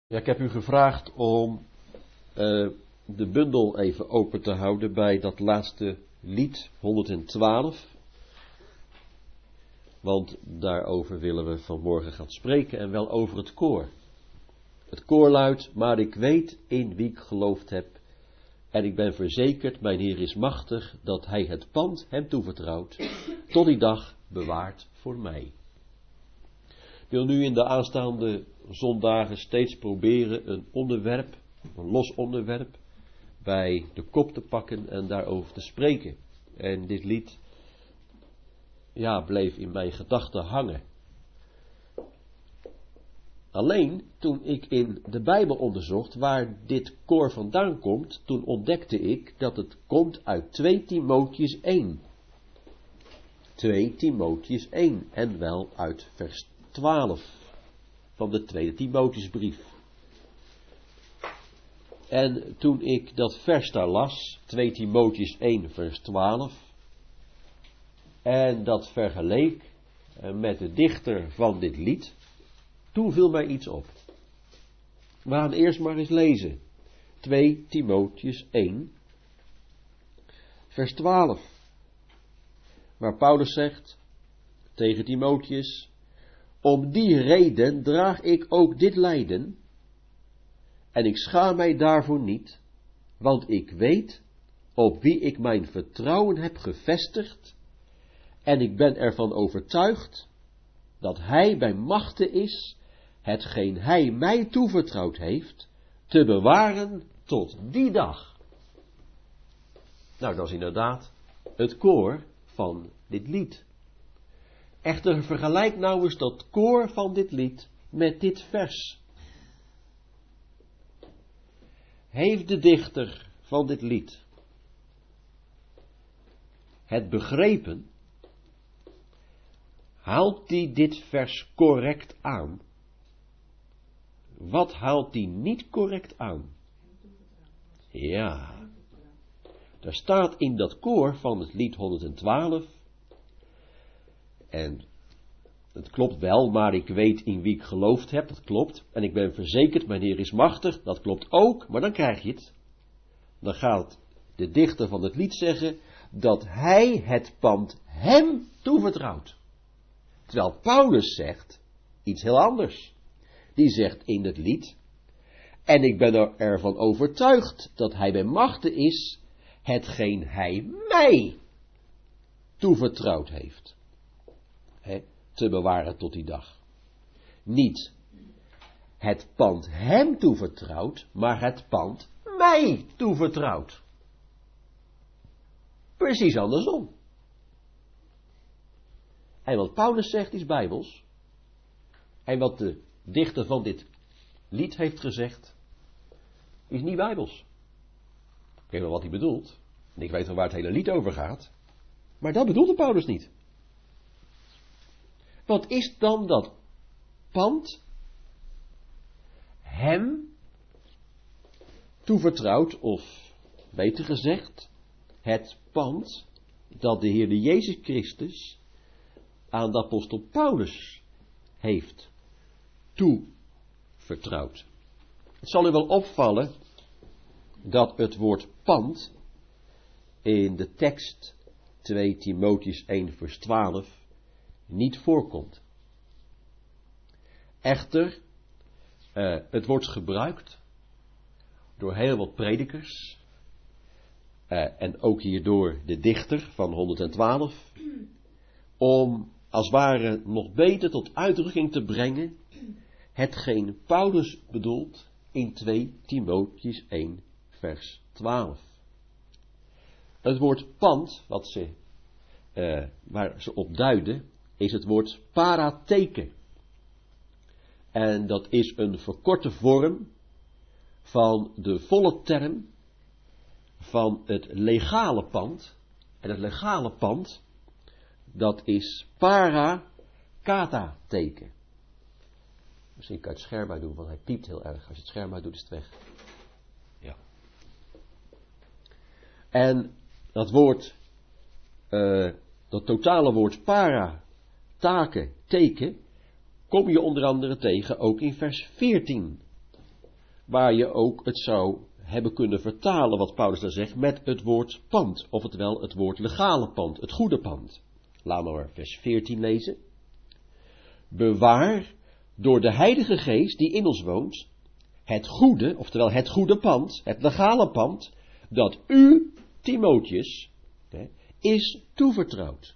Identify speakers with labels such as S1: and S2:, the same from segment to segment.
S1: Ja, ik heb u gevraagd om de bundel even open te houden bij dat laatste lied 112. Want daarover willen we vanmorgen gaan spreken en wel over het koor. Het koor luidt, maar ik weet in wie ik geloofd heb. En ik ben verzekerd, mijn Heer is machtig, dat Hij het pand hem toevertrouwt, tot die dag bewaart voor mij. Ik wil nu in de aanstaande zondagen steeds proberen een onderwerp, een los onderwerp, bij de kop te pakken en daarover te spreken. En dit lied, bleef in mijn gedachten hangen. Alleen, toen ik in de Bijbel onderzocht waar dit koor vandaan komt, toen ontdekte ik dat het komt uit 2 Timotheüs 1. 2 Timotheüs 1 en wel uit vers 12 van de tweede Timotheusbrief. En toen ik dat vers daar las, 2 Timotheüs 1 vers 12, en dat vergeleek met de dichter van dit lied, toen viel mij iets op. We gaan eerst maar eens lezen. 2 Timotheüs 1 vers 12, waar Paulus zegt tegen Timotheus: om die reden draag ik ook dit lijden, en ik schaam mij daarvoor niet, want ik weet op wie ik mijn vertrouwen heb gevestigd, en ik ben ervan overtuigd dat Hij bij machte is hetgeen Hij mij toevertrouwd heeft, te bewaren tot die dag. Nou, dat is inderdaad het koor van dit lied. Echter, vergelijk nou eens dat koor van dit lied met dit vers. Heeft de dichter van dit lied het begrepen? Haalt hij dit vers correct aan? Wat haalt hij niet correct aan? Ja, daar staat in dat koor van het lied 112... En het klopt wel, maar ik weet in wie ik geloofd heb, dat klopt. En ik ben verzekerd, mijn Heer is machtig, dat klopt ook, maar dan krijg je het. Dan gaat de dichter van het lied zeggen dat hij het pand hem toevertrouwt. Terwijl Paulus zegt iets heel anders. Die zegt in het lied: en ik ben ervan overtuigd dat hij bij machte is hetgeen hij mij toevertrouwd heeft. Te bewaren tot die dag. Niet het pand hem toevertrouwd, maar het pand mij toevertrouwd. Precies andersom. En wat Paulus zegt is bijbels. En wat de dichter van dit lied heeft gezegd, is niet bijbels. Ik weet wel wat hij bedoelt. En ik weet wel waar het hele lied over gaat. Maar dat bedoelde Paulus niet. Wat is dan dat pand hem toevertrouwd, of beter gezegd, het pand dat de Heer Jezus Christus aan de apostel Paulus heeft toevertrouwd? Het zal u wel opvallen dat het woord pand in de tekst 2 Timotheüs 1 vers 12 niet voorkomt. Echter, het wordt gebruikt door heel wat predikers en ook hier door de dichter van 112 om als het ware nog beter tot uitdrukking te brengen hetgeen Paulus bedoelt in 2 Timotheüs 1 vers 12. Het woord pand, waar ze op duiden, is het woord parateke. En dat is een verkorte vorm van de volle term van het legale pand. En het legale pand, dat is parakateke. Misschien kan je het scherm uit doen, want hij piept heel erg. Als je het scherm uit doet, is het weg. Ja. En dat woord, dat totale woord teken, kom je onder andere tegen ook in vers 14 waar je ook het zou hebben kunnen vertalen, wat Paulus daar zegt, met het woord pand, oftewel het woord legale pand, het goede pand. Laten we maar vers 14 lezen. Bewaar door de Heilige Geest die in ons woont, het goede, oftewel het goede pand, het legale pand, dat u, Timotheus, is toevertrouwd.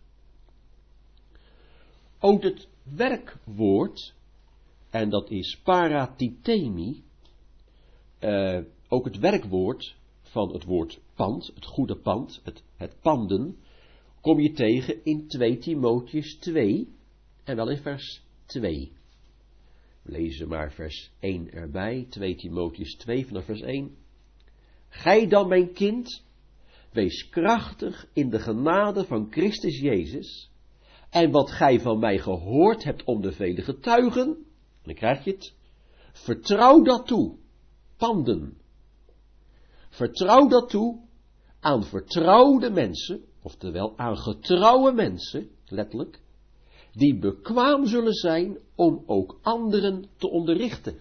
S1: Ook het werkwoord, en dat is paratitemi, ook het werkwoord van het woord pand, het goede pand, het panden, kom je tegen in 2 Timotheus 2, en wel in vers 2. We lezen maar vers 1 erbij, 2 Timotheus 2 vanaf vers 1. Gij dan, mijn kind, wees krachtig in de genade van Christus Jezus, en wat gij van mij gehoord hebt om de vele getuigen, dan krijg je het, vertrouw dat toe, panden. Vertrouw dat toe aan vertrouwde mensen, oftewel aan getrouwe mensen, letterlijk, die bekwaam zullen zijn om ook anderen te onderrichten.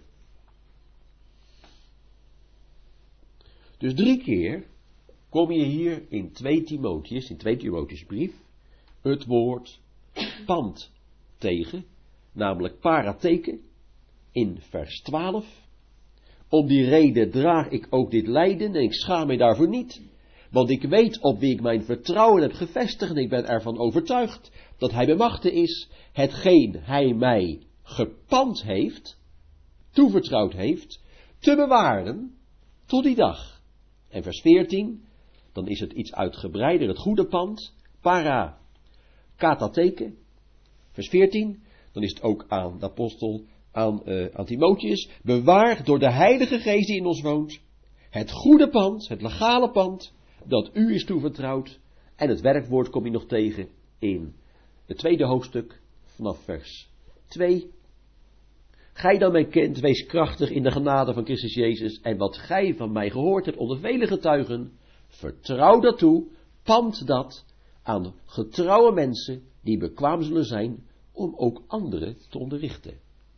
S1: Dus 3 keer kom je hier in 2 Timotheus brief, het woord pand tegen, namelijk parateken, in vers 12. Om die reden draag ik ook dit lijden en ik schaam mij daarvoor niet, want ik weet op wie ik mijn vertrouwen heb gevestigd en ik ben ervan overtuigd dat hij bij machte is, hetgeen hij mij gepand heeft, toevertrouwd heeft, te bewaren tot die dag. En vers 14, dan is het iets uitgebreider, het goede pand, para katateken. Vers 14, dan is het ook aan de apostel, aan Timotheus, bewaar door de Heilige Geest die in ons woont, het goede pand, het legale pand, dat u is toevertrouwd. En het werkwoord kom je nog tegen in het 2e hoofdstuk, vanaf vers 2. Gij dan, mijn kind, wees krachtig in de genade van Christus Jezus, en wat gij van mij gehoord hebt onder vele getuigen, vertrouw dat toe, pand dat aan getrouwe mensen, die bekwaam zullen zijn om ook anderen te onderrichten.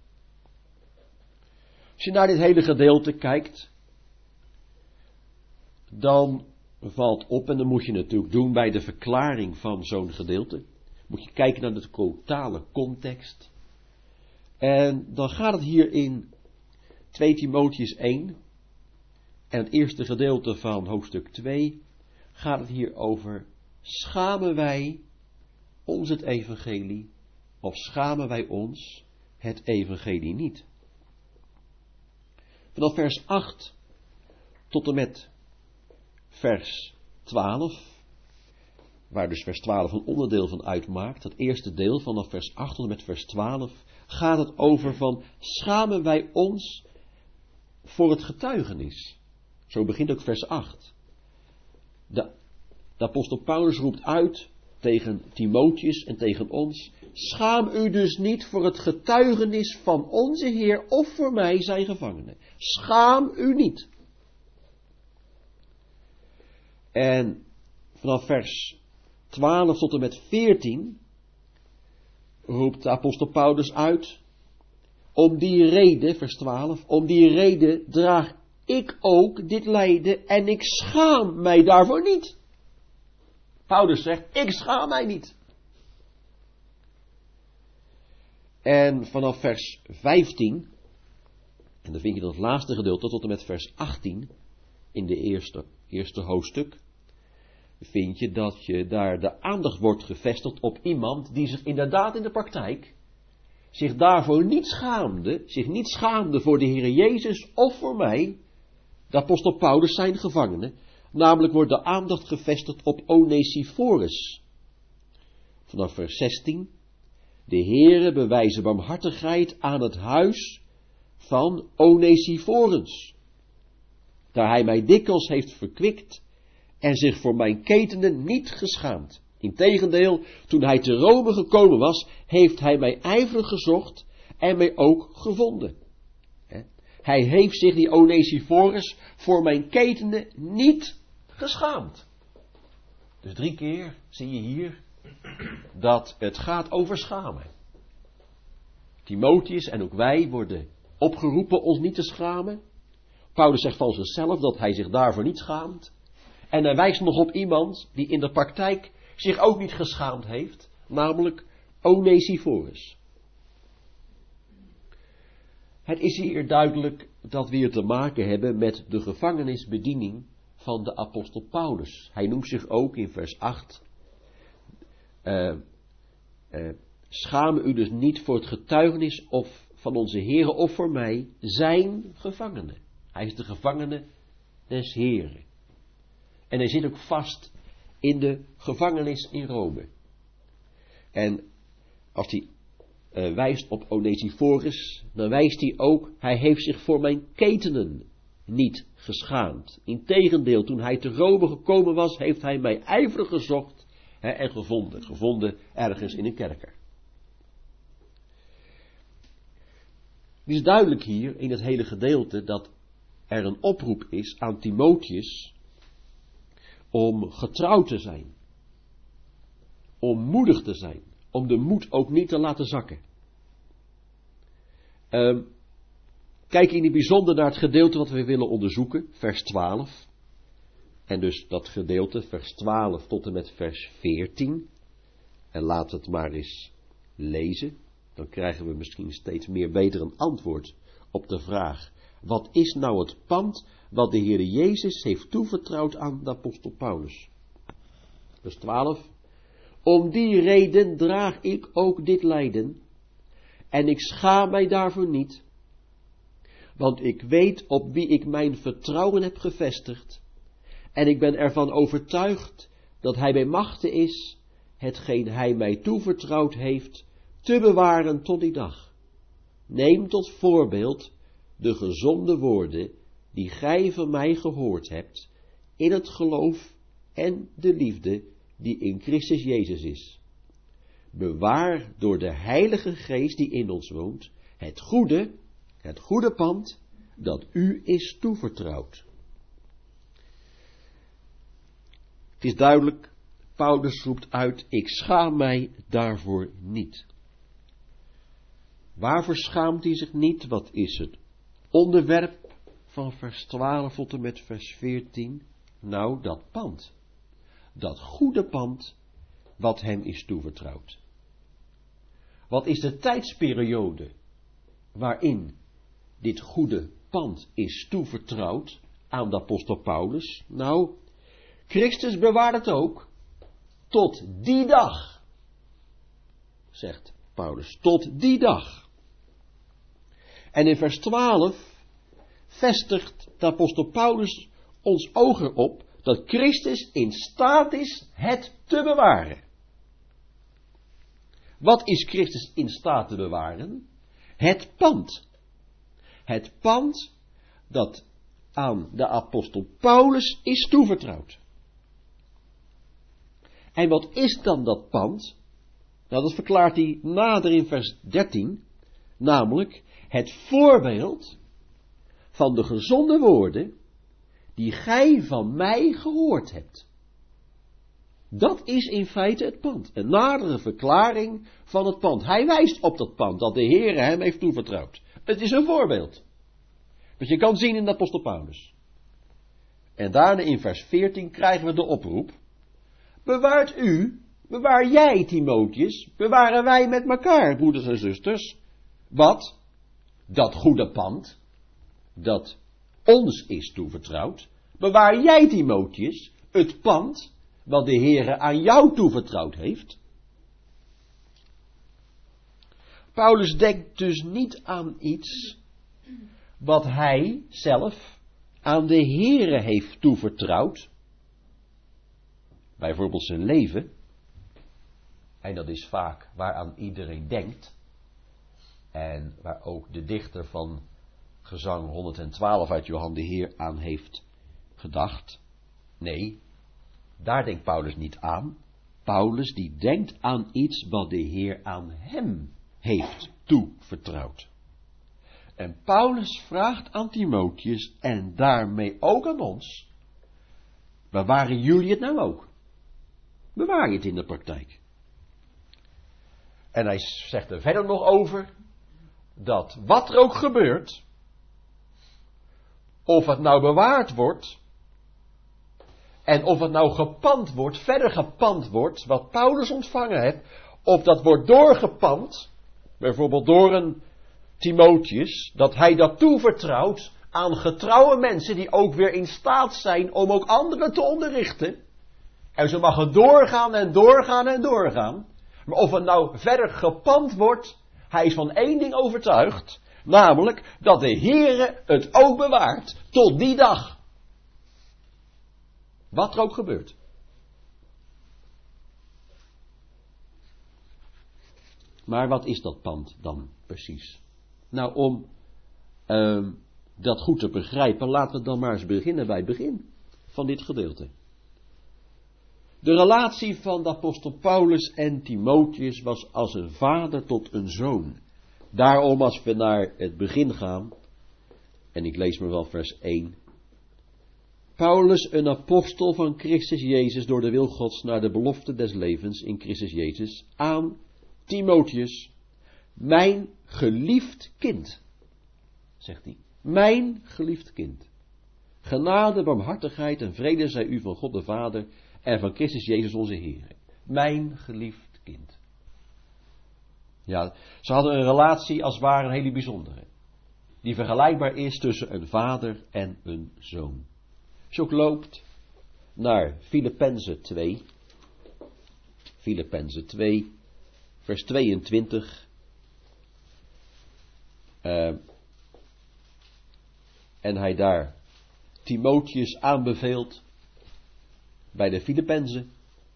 S1: Als je naar dit hele gedeelte kijkt, dan valt op, en dan moet je natuurlijk doen bij de verklaring van zo'n gedeelte, moet je kijken naar de totale context. En dan gaat het hier in 2 Timotheus 1, en het eerste gedeelte van hoofdstuk 2, gaat het hier over, schamen wij ons het evangelie, of schamen wij ons het evangelie niet? Vanaf vers 8 tot en met vers 12, waar dus vers 12 een onderdeel van uitmaakt, het eerste deel vanaf vers 8 tot en met vers 12, gaat het over van, schamen wij ons voor het getuigenis? Zo begint ook vers 8. De apostel Paulus roept uit tegen Timotheus en tegen ons, schaam u dus niet voor het getuigenis van onze Heer of voor mij zijn gevangenen. Schaam u niet. En vanaf vers 12 tot en met 14 roept de apostel Paulus uit, om die reden, vers 12, om die reden draag ik ook dit lijden en ik schaam mij daarvoor niet. Paulus zegt, ik schaam mij niet. En vanaf vers 15, en dan vind je dat laatste gedeelte tot en met vers 18, in de eerste hoofdstuk, vind je dat je daar de aandacht wordt gevestigd op iemand die zich inderdaad in de praktijk zich daarvoor niet schaamde voor de Heer Jezus of voor mij, de apostel Paulus zijn gevangene. Namelijk wordt de aandacht gevestigd op Onesiphorus. Vanaf vers 16. De Heere bewijze barmhartigheid aan het huis van Onesiphorus, daar hij mij dikwijls heeft verkwikt en zich voor mijn ketenen niet geschaamd. Integendeel, toen hij te Rome gekomen was, heeft hij mij ijverig gezocht en mij ook gevonden. Hij heeft zich, die Onesiphorus, voor mijn ketenen niet geschaamd. Dus 3 keer zie je hier dat het gaat over schamen. Timotheus en ook wij worden opgeroepen ons niet te schamen. Paulus zegt van zichzelf dat hij zich daarvoor niet schaamt. En hij wijst nog op iemand die in de praktijk zich ook niet geschaamd heeft, namelijk Onesiphorus. Het is hier duidelijk dat we hier te maken hebben met de gevangenisbediening van de apostel Paulus. Hij noemt zich ook in vers 8, schaam u dus niet voor het getuigenis of van onze Heere of voor mij, zijn gevangene. Hij is de gevangene des Heeren. En hij zit ook vast in de gevangenis in Rome. En als hij wijst op Onesiphorus, dan wijst hij ook, hij heeft zich voor mijn ketenen niet geschaamd. Integendeel, toen hij te Rome gekomen was, heeft hij mij ijverig gezocht en gevonden. Gevonden ergens in een kerker. Het is duidelijk hier in het hele gedeelte dat er een oproep is aan Timotheus om getrouw te zijn. Om moedig te zijn. Om de moed ook niet te laten zakken. Kijk in het bijzonder naar het gedeelte wat we willen onderzoeken, vers 12. En dus dat gedeelte, vers 12 tot en met vers 14. En laat het maar eens lezen. Dan krijgen we misschien steeds meer beter een antwoord op de vraag: wat is nou het pand wat de Heere Jezus heeft toevertrouwd aan de apostel Paulus? Vers 12. Om die reden draag ik ook dit lijden, en ik schaam mij daarvoor niet, want ik weet op wie ik mijn vertrouwen heb gevestigd, en ik ben ervan overtuigd dat hij bij machte is, hetgeen hij mij toevertrouwd heeft, te bewaren tot die dag. Neem tot voorbeeld de gezonde woorden die gij van mij gehoord hebt, in het geloof en de liefde die in Christus Jezus is. Bewaar door de Heilige Geest die in ons woont, het goede pand dat u is toevertrouwd. Het is duidelijk, Paulus roept uit, ik schaam mij daarvoor niet. Waarvoor schaamt hij zich niet? Wat is het onderwerp van vers 12 tot en met vers 14? Nou, dat pand. Dat goede pand wat hem is toevertrouwd. Wat is de tijdsperiode waarin dit goede pand is toevertrouwd aan de apostel Paulus? Nou, Christus bewaart het ook tot die dag, zegt Paulus, tot die dag. En in vers 12 vestigt de apostel Paulus ons oog erop dat Christus in staat is het te bewaren. Wat is Christus in staat te bewaren? Het pand. Het pand dat aan de apostel Paulus is toevertrouwd. En wat is dan dat pand? Nou, dat verklaart hij nader in vers 13, namelijk het voorbeeld van de gezonde woorden die gij van mij gehoord hebt. Dat is in feite het pand. Een nadere verklaring van het pand. Hij wijst op dat pand dat de Heere hem heeft toevertrouwd. Het is een voorbeeld. Wat je kan zien in de apostel Paulus. En daarna in vers 14 krijgen we de oproep. Bewaart u, bewaar jij Timotheus, bewaren wij met elkaar, broeders en zusters. Wat? Dat goede pand, dat ons is toevertrouwd. Bewaar jij Timotheus, het pand wat de Heere aan jou toevertrouwd heeft. Paulus denkt dus niet aan iets wat hij zelf aan de Heere heeft toevertrouwd. Bijvoorbeeld zijn leven. En dat is vaak waaraan iedereen denkt. En waar ook de dichter van Gezang 112 uit Johan de Heer aan heeft gedacht. Nee, daar denkt Paulus niet aan. Paulus die denkt aan iets wat de Heer aan hem heeft toevertrouwd. En Paulus vraagt aan Timotheus en daarmee ook aan ons. Bewaren jullie het nou ook? Bewaar je het in de praktijk? En hij zegt er verder nog over dat wat er ook gebeurt, of het nou bewaard wordt, en of het nou gepand wordt, verder gepand wordt, wat Paulus ontvangen heeft, of dat wordt doorgepand, bijvoorbeeld door een Timotheus, dat hij dat toevertrouwt aan getrouwe mensen die ook weer in staat zijn om ook anderen te onderrichten. En zo mag het doorgaan en doorgaan en doorgaan. Maar of het nou verder gepand wordt, hij is van één ding overtuigd, namelijk dat de Heere het ook bewaart tot die dag. Wat er ook gebeurt. Maar wat is dat pand dan precies? Nou, om dat goed te begrijpen, laten we dan maar eens beginnen bij het begin van dit gedeelte. De relatie van de apostel Paulus en Timotheus was als een vader tot een zoon. Daarom, als we naar het begin gaan, en ik lees maar wel vers 1. Paulus, een apostel van Christus Jezus door de wil Gods naar de belofte des levens in Christus Jezus, aan Timotheus, mijn geliefd kind, zegt hij. Mijn geliefd kind. Genade, barmhartigheid en vrede zij u van God de Vader en van Christus Jezus onze Heer. Mijn geliefd kind. Ja, ze hadden een relatie als het ware een hele bijzondere. Die vergelijkbaar is tussen een vader en een zoon. Als je ook loopt naar Filippenzen 2. Filippenzen 2, vers 22. En hij daar Timotheus aanbeveelt bij de Filippenzen.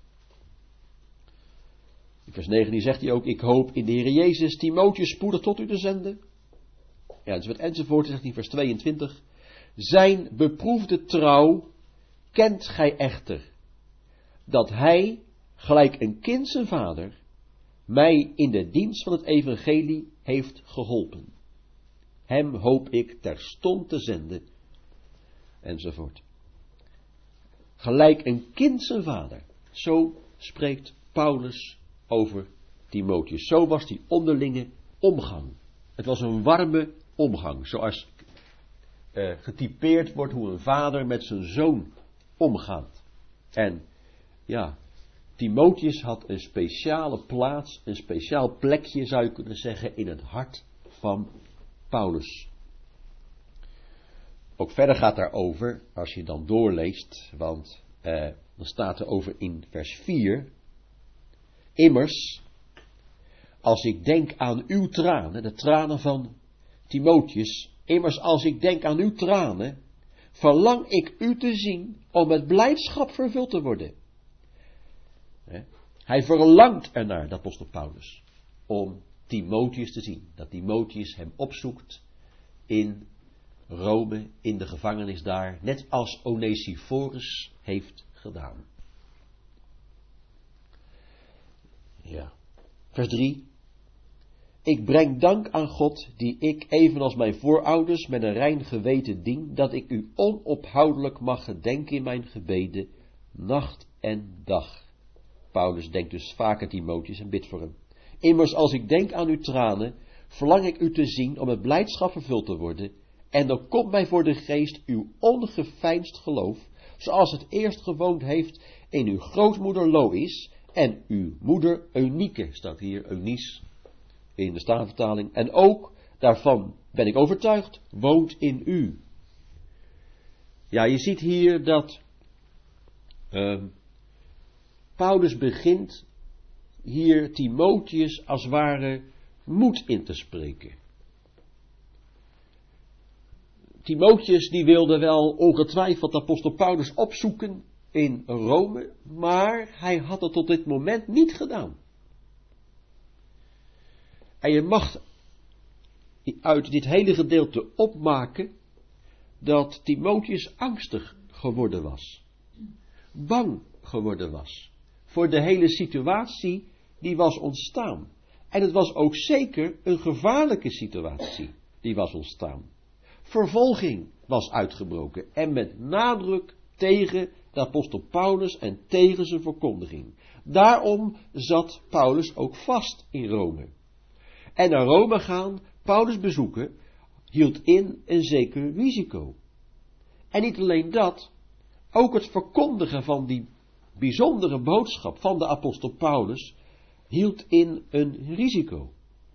S1: In vers 19 zegt hij ook, ik hoop in de Heer Jezus Timotheus spoedig tot u te zenden. Ja, enzovoort, zegt hij in vers 22. Zijn beproefde trouw kent gij echter, dat hij, gelijk een kind zijn vader, mij in de dienst van het evangelie heeft geholpen. Hem hoop ik terstond te zenden, enzovoort. Gelijk een kind zijn vader. Zo spreekt Paulus over Timotheus. Zo was die onderlinge omgang. Het was een warme omgang, zoals getypeerd wordt hoe een vader met zijn zoon omgaat. En ja, Timotheus had een speciale plaats, een speciaal plekje zou je kunnen zeggen in het hart van Paulus. Ook verder gaat daarover, als je dan doorleest, want dan staat er over in vers 4. Immers, als ik denk aan uw tranen, de tranen van Timotheus, immers als ik denk aan uw tranen, verlang ik u te zien om met blijdschap vervuld te worden. Hij verlangt ernaar, de apostel Paulus, om Timotheus te zien. Dat Timotheus hem opzoekt in Rome, in de gevangenis daar, net als Onesiphorus heeft gedaan. Ja. Vers 3. Ik breng dank aan God, die ik, evenals mijn voorouders, met een rein geweten dien, dat ik u onophoudelijk mag gedenken in mijn gebeden, nacht en dag. Paulus denkt dus vaak aan Timotheus en bidt voor hem. Immers, als ik denk aan uw tranen, verlang ik u te zien om met blijdschap vervuld te worden, en dan komt mij voor de geest uw ongeveinsd geloof, zoals het eerst gewoond heeft in uw grootmoeder Lois en uw moeder Eunike, staat hier Eunice in de Statenvertaling, en ook daarvan ben ik overtuigd, woont in u. Ja, je ziet hier dat Paulus begint hier Timotheus als het ware moed in te spreken. Timotheus die wilde wel ongetwijfeld apostel Paulus opzoeken in Rome, maar hij had het tot dit moment niet gedaan. En je mag uit dit hele gedeelte opmaken dat Timotheus angstig geworden was. Bang geworden was. Voor de hele situatie die was ontstaan. En het was ook zeker een gevaarlijke situatie die was ontstaan. Vervolging was uitgebroken. En met nadruk tegen de apostel Paulus en tegen zijn verkondiging. Daarom zat Paulus ook vast in Rome. En naar Rome gaan, Paulus bezoeken, hield in een zeker risico. En niet alleen dat, ook het verkondigen van die bijzondere boodschap van de apostel Paulus hield in een risico.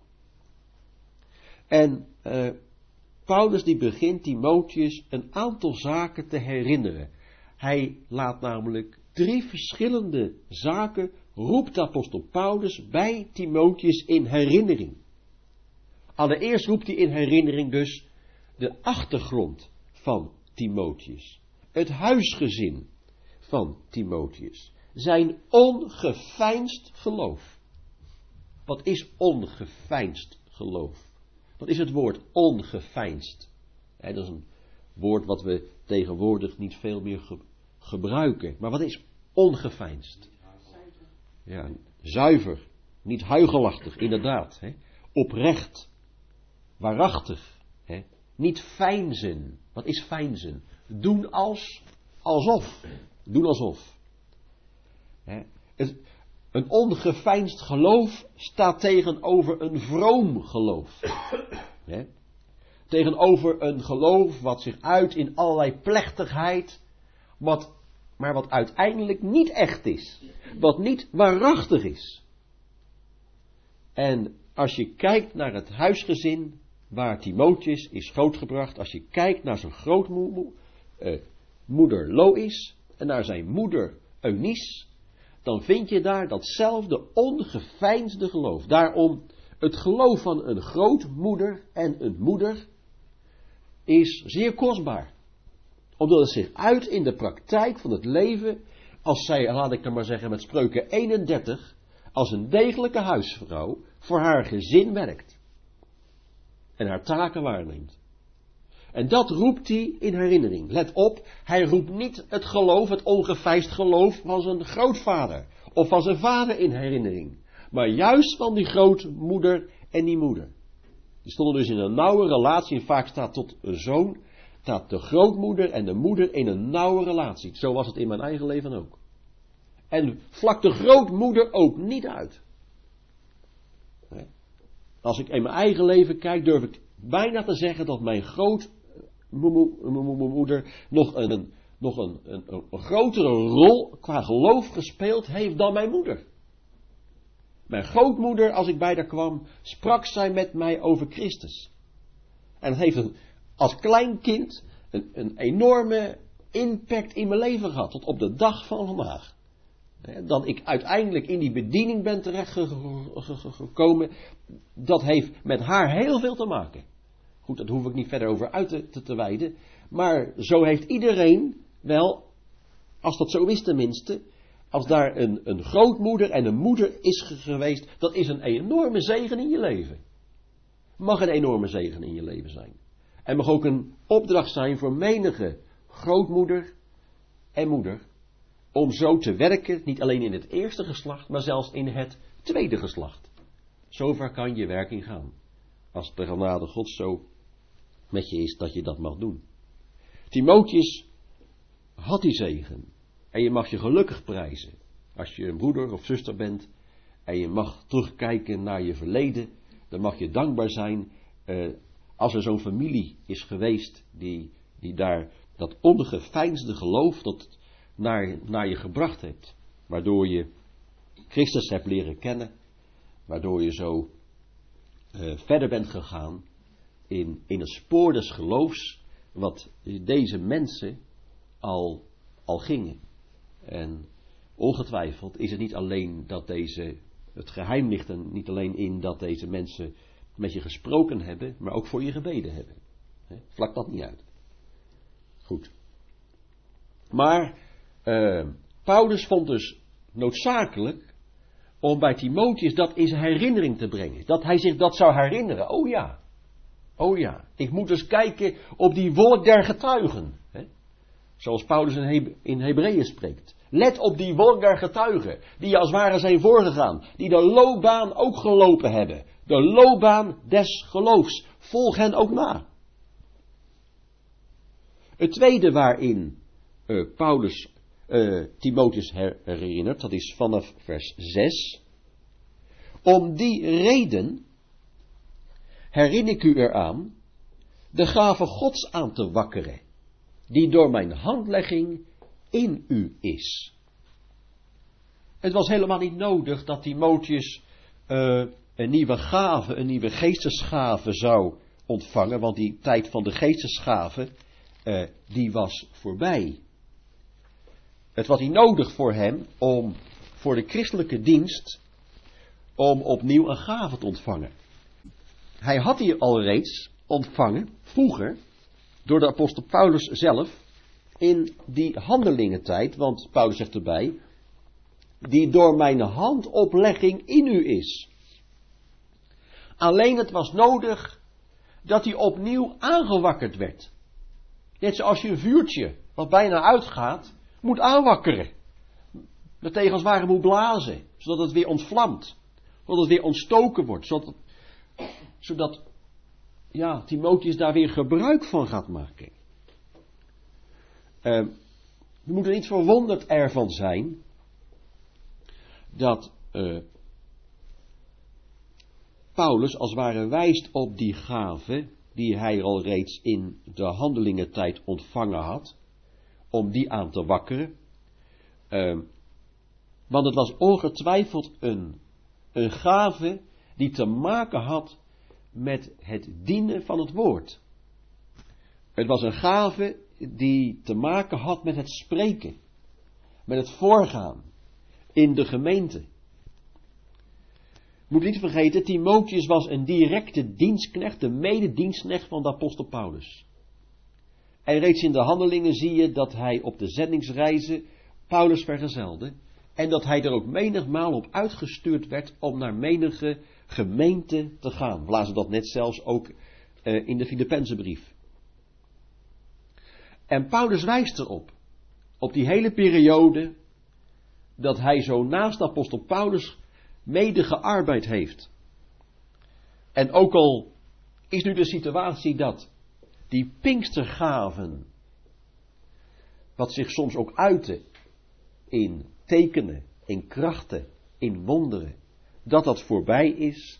S1: En Paulus die begint Timotheus een aantal zaken te herinneren. Hij laat namelijk 3 verschillende zaken, roept de apostel Paulus bij Timotheus in herinnering. Allereerst roept hij in herinnering dus de achtergrond van Timotheus. Het huisgezin van Timotheus. Zijn ongeveinsd geloof. Wat is ongeveinsd geloof? Wat is het woord ongeveinsd? Dat is een woord wat we tegenwoordig niet veel meer gebruiken. Maar wat is ongeveinsd? Ja, zuiver. Niet huigelachtig, inderdaad. Oprecht. Waarachtig. Niet veinzen. Wat is veinzen? Doen alsof. Doen alsof. Een ongeveinsd geloof staat tegenover een vroom geloof. Tegenover een geloof wat zich uit in allerlei plechtigheid, maar wat uiteindelijk niet echt is. Wat niet waarachtig is. En als je kijkt naar het huisgezin waar Timotheus is grootgebracht, als je kijkt naar zijn grootmoeder Lois en naar zijn moeder Eunice, dan vind je daar datzelfde ongeveinsde geloof. Daarom, het geloof van een grootmoeder en een moeder is zeer kostbaar. Omdat het zich uit in de praktijk van het leven, als zij, laat ik dan maar zeggen met Spreuken 31, als een degelijke huisvrouw voor haar gezin werkt. En haar taken waarneemt. En dat roept hij in herinnering. Let op, hij roept niet het geloof, het ongeveinsd geloof van zijn grootvader of van zijn vader in herinnering. Maar juist van die grootmoeder en die moeder. Die stonden dus in een nauwe relatie. En vaak staat tot een zoon, staat de grootmoeder en de moeder in een nauwe relatie. Zo was het in mijn eigen leven ook. En vlak de grootmoeder ook niet uit. Als ik in mijn eigen leven kijk, durf ik bijna te zeggen dat mijn grootmoeder nog een grotere rol qua geloof gespeeld heeft dan mijn moeder. Mijn grootmoeder, als ik bij haar kwam, sprak zij met mij over Christus. En het heeft als klein kind een enorme impact in mijn leven gehad, tot op de dag van vandaag. Dat ik uiteindelijk in die bediening ben terechtgekomen, dat heeft met haar heel veel te maken. Goed, daar hoef ik niet verder over uit te wijden. Maar zo heeft iedereen wel, als dat zo is tenminste, als daar een grootmoeder en een moeder is geweest, dat is een enorme zegen in je leven. Mag een enorme zegen in je leven zijn. En mag ook een opdracht zijn voor menige grootmoeder en moeder, om zo te werken, niet alleen in het eerste geslacht, maar zelfs in het tweede geslacht. Zover kan je werking gaan. Als de genade Gods zo met je is dat je dat mag doen. Timotheus had die zegen. En je mag je gelukkig prijzen. Als je een broeder of zuster bent en je mag terugkijken naar je verleden, dan mag je dankbaar zijn als er zo'n familie is geweest die daar dat ongeveinsde geloof dat naar je gebracht heeft. Waardoor je Christus hebt leren kennen. Waardoor je zo verder bent gegaan in het spoor des geloofs wat deze mensen al gingen. En ongetwijfeld is het niet alleen dat het geheim ligt er niet alleen in dat deze mensen met je gesproken hebben, maar ook voor je gebeden hebben. Vlak dat niet uit. Goed. Maar Paulus vond dus noodzakelijk om bij Timotheus dat in zijn herinnering te brengen. Dat hij zich dat zou herinneren. Oh ja, ik moet dus kijken op die wolk der getuigen. Zoals Paulus in Hebreeën spreekt. Let op die wolk der getuigen, die als het ware zijn voorgegaan. Die de loopbaan ook gelopen hebben. De loopbaan des geloofs. Volg hen ook na. Het tweede waarin Paulus Timotheus herinnert, dat is vanaf vers 6. Om die reden herinner ik u eraan de gave Gods aan te wakkeren, die door mijn handlegging in u is. Het was helemaal niet nodig dat Timotheus een nieuwe gave, een nieuwe geestesgave zou ontvangen, want die tijd van de geestesgave, die was voorbij. Het was niet nodig voor hem om voor de christelijke dienst, om opnieuw een gave te ontvangen. Hij had die al reeds ontvangen, vroeger, door de apostel Paulus zelf, in die handelingentijd, want Paulus zegt erbij, die door mijn handoplegging in u is. Alleen het was nodig dat hij opnieuw aangewakkerd werd. Net zoals je een vuurtje, wat bijna uitgaat, moet aanwakkeren. Dat tegen als het ware moet blazen, zodat het weer ontvlamt. Zodat het weer ontstoken wordt, zodat Timotheus daar weer gebruik van gaat maken. We moeten niet verwonderd ervan zijn dat Paulus als het ware wijst op die gave die hij al reeds in de handelingentijd ontvangen had, om die aan te wakkeren. Want het was ongetwijfeld een gave die te maken had met het dienen van het woord. Het was een gave die te maken had met het spreken, met het voorgaan in de gemeente. Moet niet vergeten, Timotheus was een directe dienstknecht, de mededienstknecht van de apostel Paulus. En reeds in de handelingen zie je dat hij op de zendingsreizen Paulus vergezelde. En dat hij er ook menigmaal op uitgestuurd werd om naar menige gemeente te gaan. We lazen dat net zelfs ook in de Filippenzenbrief. En Paulus wijst erop, op die hele periode, dat hij zo naast de apostel Paulus mede gearbeid heeft. En ook al is nu de situatie dat die Pinkstergaven, wat zich soms ook uiten in tekenen, in krachten, in wonderen, dat voorbij is,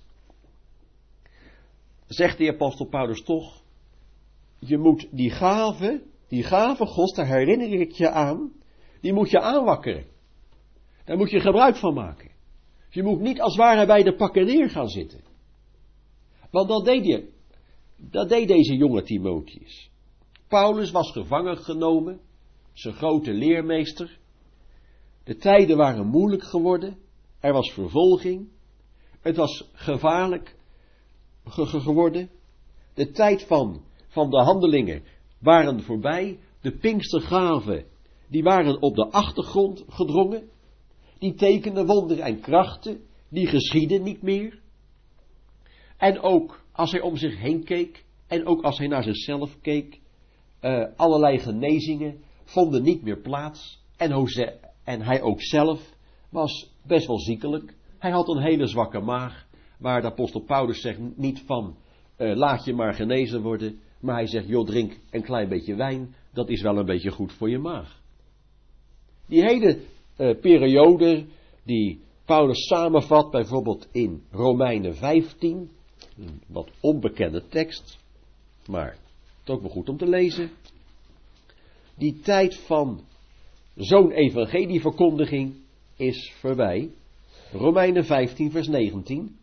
S1: zegt de apostel Paulus toch, je moet die gave Gods, daar herinner ik je aan, die moet je aanwakkeren. Daar moet je gebruik van maken. Je moet niet als het ware bij de pakken neer gaan zitten. Want dat deed deze jonge Timotheus. Paulus was gevangen genomen, zijn grote leermeester. De tijden waren moeilijk geworden. Er was vervolging. Het was gevaarlijk geworden. De tijd van de handelingen waren voorbij. De Pinkstergaven, die waren op de achtergrond gedrongen. Die tekenen, wonderen en krachten, die geschieden niet meer. En ook als hij om zich heen keek, en ook als hij naar zichzelf keek, allerlei genezingen vonden niet meer plaats. En hij ook zelf was best wel ziekelijk. Hij had een hele zwakke maag, waar de apostel Paulus zegt niet van, laat je maar genezen worden. Maar hij zegt, joh, drink een klein beetje wijn, dat is wel een beetje goed voor je maag. Die hele periode die Paulus samenvat, bijvoorbeeld in Romeinen 15, een wat onbekende tekst, maar het is ook wel goed om te lezen. Die tijd van zo'n evangelieverkondiging is voorbij. Romeinen 15 vers 19.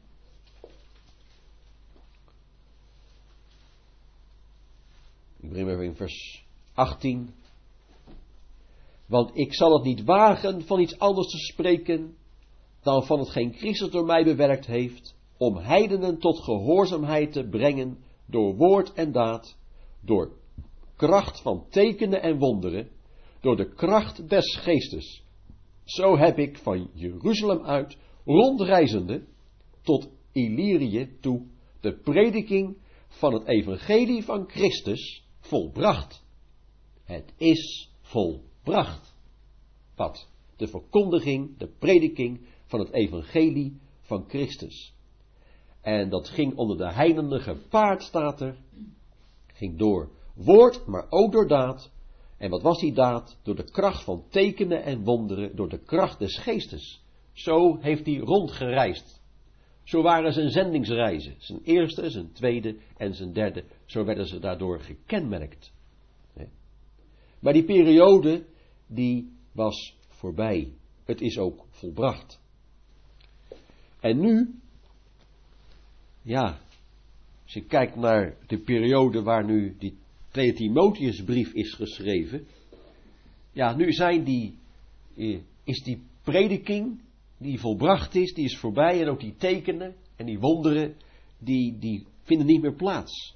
S1: Ik begin even in vers 18. Want ik zal het niet wagen van iets anders te spreken dan van hetgeen Christus door mij bewerkt heeft, om heidenen tot gehoorzaamheid te brengen door woord en daad, door kracht van tekenen en wonderen, door de kracht des geestes. Zo heb ik van Jeruzalem uit, rondreizende, tot Illyrië toe, de prediking van het evangelie van Christus volbracht. Het is volbracht. Wat? De verkondiging, de prediking van het evangelie van Christus. En dat ging onder de heidenen gepaard, staat er. Ging door woord, maar ook door daad. En wat was die daad? Door de kracht van tekenen en wonderen, door de kracht des geestes. Zo heeft hij rondgereisd. Zo waren zijn zendingsreizen. Zijn eerste, zijn tweede en zijn derde. Zo werden ze daardoor gekenmerkt. Maar die periode, die was voorbij. Het is ook volbracht. En nu, ja, als je kijkt naar de periode waar nu die Tweede Timotheusbrief is geschreven. Ja, nu is die prediking die volbracht is, die is voorbij. En ook die tekenen en die wonderen, die vinden niet meer plaats.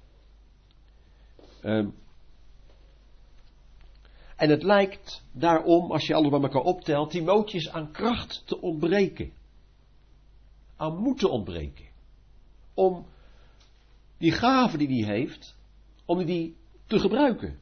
S1: En het lijkt daarom, als je alles bij elkaar optelt, Timotheus aan kracht te ontbreken. Aan moed te ontbreken. Om die gave die hij heeft, om die te gebruiken.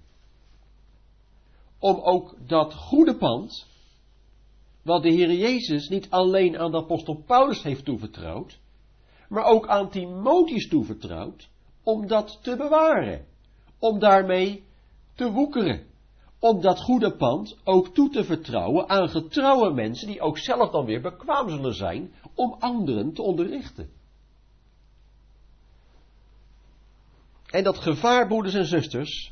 S1: Om ook dat goede pand, wat de Heer Jezus niet alleen aan de apostel Paulus heeft toevertrouwd, maar ook aan Timotheus toevertrouwd, om dat te bewaren. Om daarmee te woekeren. Om dat goede pand ook toe te vertrouwen aan getrouwe mensen die ook zelf dan weer bekwaam zullen zijn om anderen te onderrichten. En dat gevaar, broeders en zusters,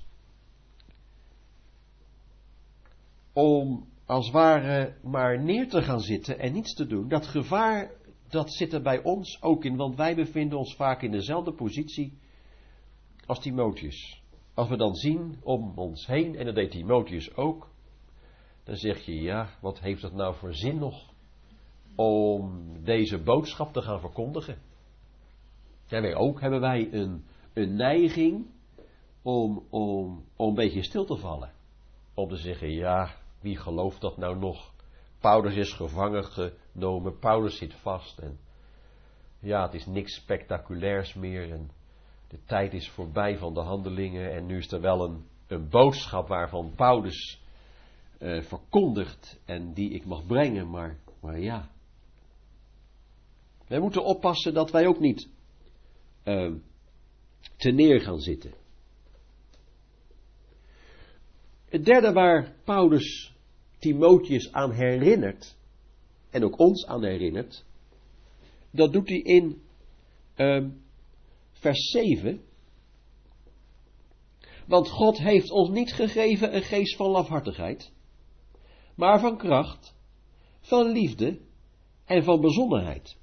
S1: om als het ware maar neer te gaan zitten en niets te doen, dat gevaar, dat zit er bij ons ook in, want wij bevinden ons vaak in dezelfde positie als Timotheus. Als we dan zien om ons heen, en dat deed Timotheus ook, dan zeg je, ja, wat heeft het nou voor zin nog om deze boodschap te gaan verkondigen? En wij ook hebben wij een neiging om een beetje stil te vallen. Om te zeggen, ja, wie gelooft dat nou nog? Paulus is gevangen genomen, Paulus zit vast en ja, het is niks spectaculairs meer en de tijd is voorbij van de handelingen en nu is er wel een boodschap waarvan Paulus verkondigt en die ik mag brengen, maar ja. Wij moeten oppassen dat wij ook niet te neer gaan zitten. Het derde waar Paulus Timotheus aan herinnert, en ook ons aan herinnert, dat doet hij in vers 7. Want God heeft ons niet gegeven een geest van lafhartigheid, maar van kracht, van liefde en van bezonnenheid.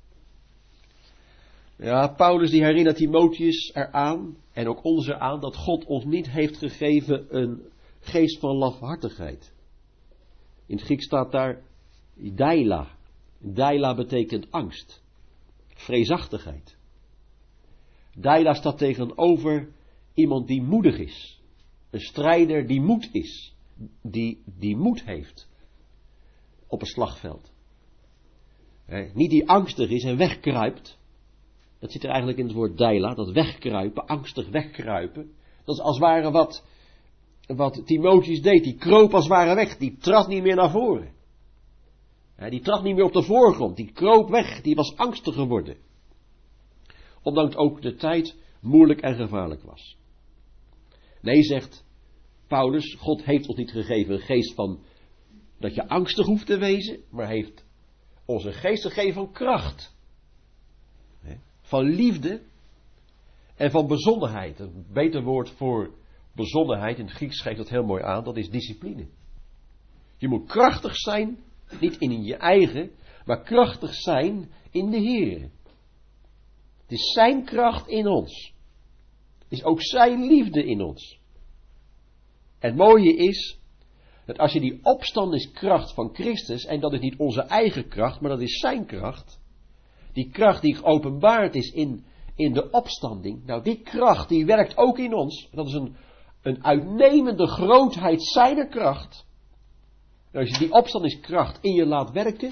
S1: Ja, Paulus die herinnert Timotheus eraan, en ook ons eraan, dat God ons niet heeft gegeven een geest van lafhartigheid. In het Grieks staat daar daila. Daila betekent angst, vreesachtigheid. Daila staat tegenover iemand die moedig is. Een strijder die moed is. Die moed heeft. Op een slagveld. Niet die angstig is en wegkruipt. Dat zit er eigenlijk in het woord daila. Dat wegkruipen, angstig wegkruipen. Dat is als het ware wat Timotheus deed. Die kroop als het ware weg. Die trad niet meer naar voren. Die trad niet meer op de voorgrond. Die kroop weg. Die was angstig geworden. Ondanks ook de tijd moeilijk en gevaarlijk was. Nee, zegt Paulus, God heeft ons niet gegeven een geest van dat je angstig hoeft te wezen, maar heeft ons een geest gegeven van kracht. Van liefde en van bezonnenheid. Een beter woord voor bezonnenheid, in het Grieks geeft dat heel mooi aan, dat is discipline. Je moet krachtig zijn, niet in je eigen, maar krachtig zijn in de Heer. Het is zijn kracht in ons. Het is ook zijn liefde in ons. En het mooie is, dat als je die opstandingskracht van Christus, en dat is niet onze eigen kracht, maar dat is zijn kracht, die kracht die geopenbaard is in de opstanding, nou die kracht die werkt ook in ons, dat is een uitnemende grootheid zijner kracht. En als je die opstandingskracht in je laat werken,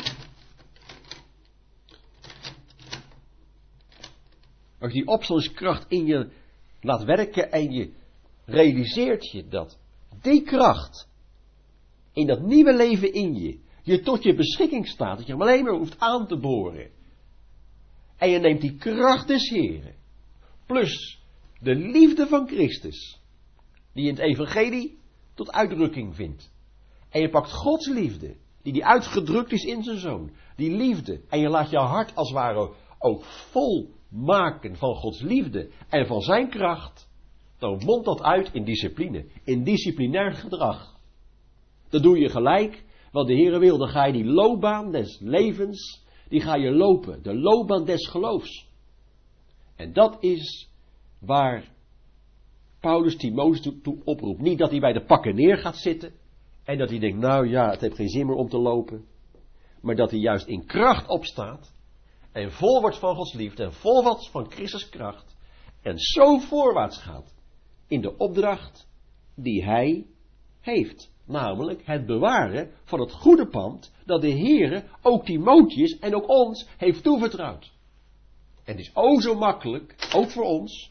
S1: als je die opstandingskracht in je laat werken en je realiseert je dat die kracht in dat nieuwe leven in je tot je beschikking staat, dat je hem alleen maar hoeft aan te boren. En je neemt die kracht des Heren, plus de liefde van Christus, die in het evangelie tot uitdrukking vindt. En je pakt Gods liefde, die uitgedrukt is in zijn Zoon, die liefde, en je laat je hart als het ware ook vol maken van Gods liefde en van zijn kracht. dan mondt dat uit in discipline, in disciplinair gedrag. Dat doe je gelijk, wat de Heere wil. Dan ga je die loopbaan des levens, die ga je lopen. De loopbaan des geloofs. En dat is waar Paulus Timotheus toe oproept. Niet dat hij bij de pakken neer gaat zitten en dat hij denkt, nou ja, het heeft geen zin meer om te lopen. Maar dat hij juist in kracht opstaat en vol wordt van Gods liefde en vol wordt van Christus kracht en zo voorwaarts gaat in de opdracht die hij heeft. Namelijk het bewaren van het goede pand dat de Heere ook Timotheus en ook ons heeft toevertrouwd. En het is o zo makkelijk, ook voor ons,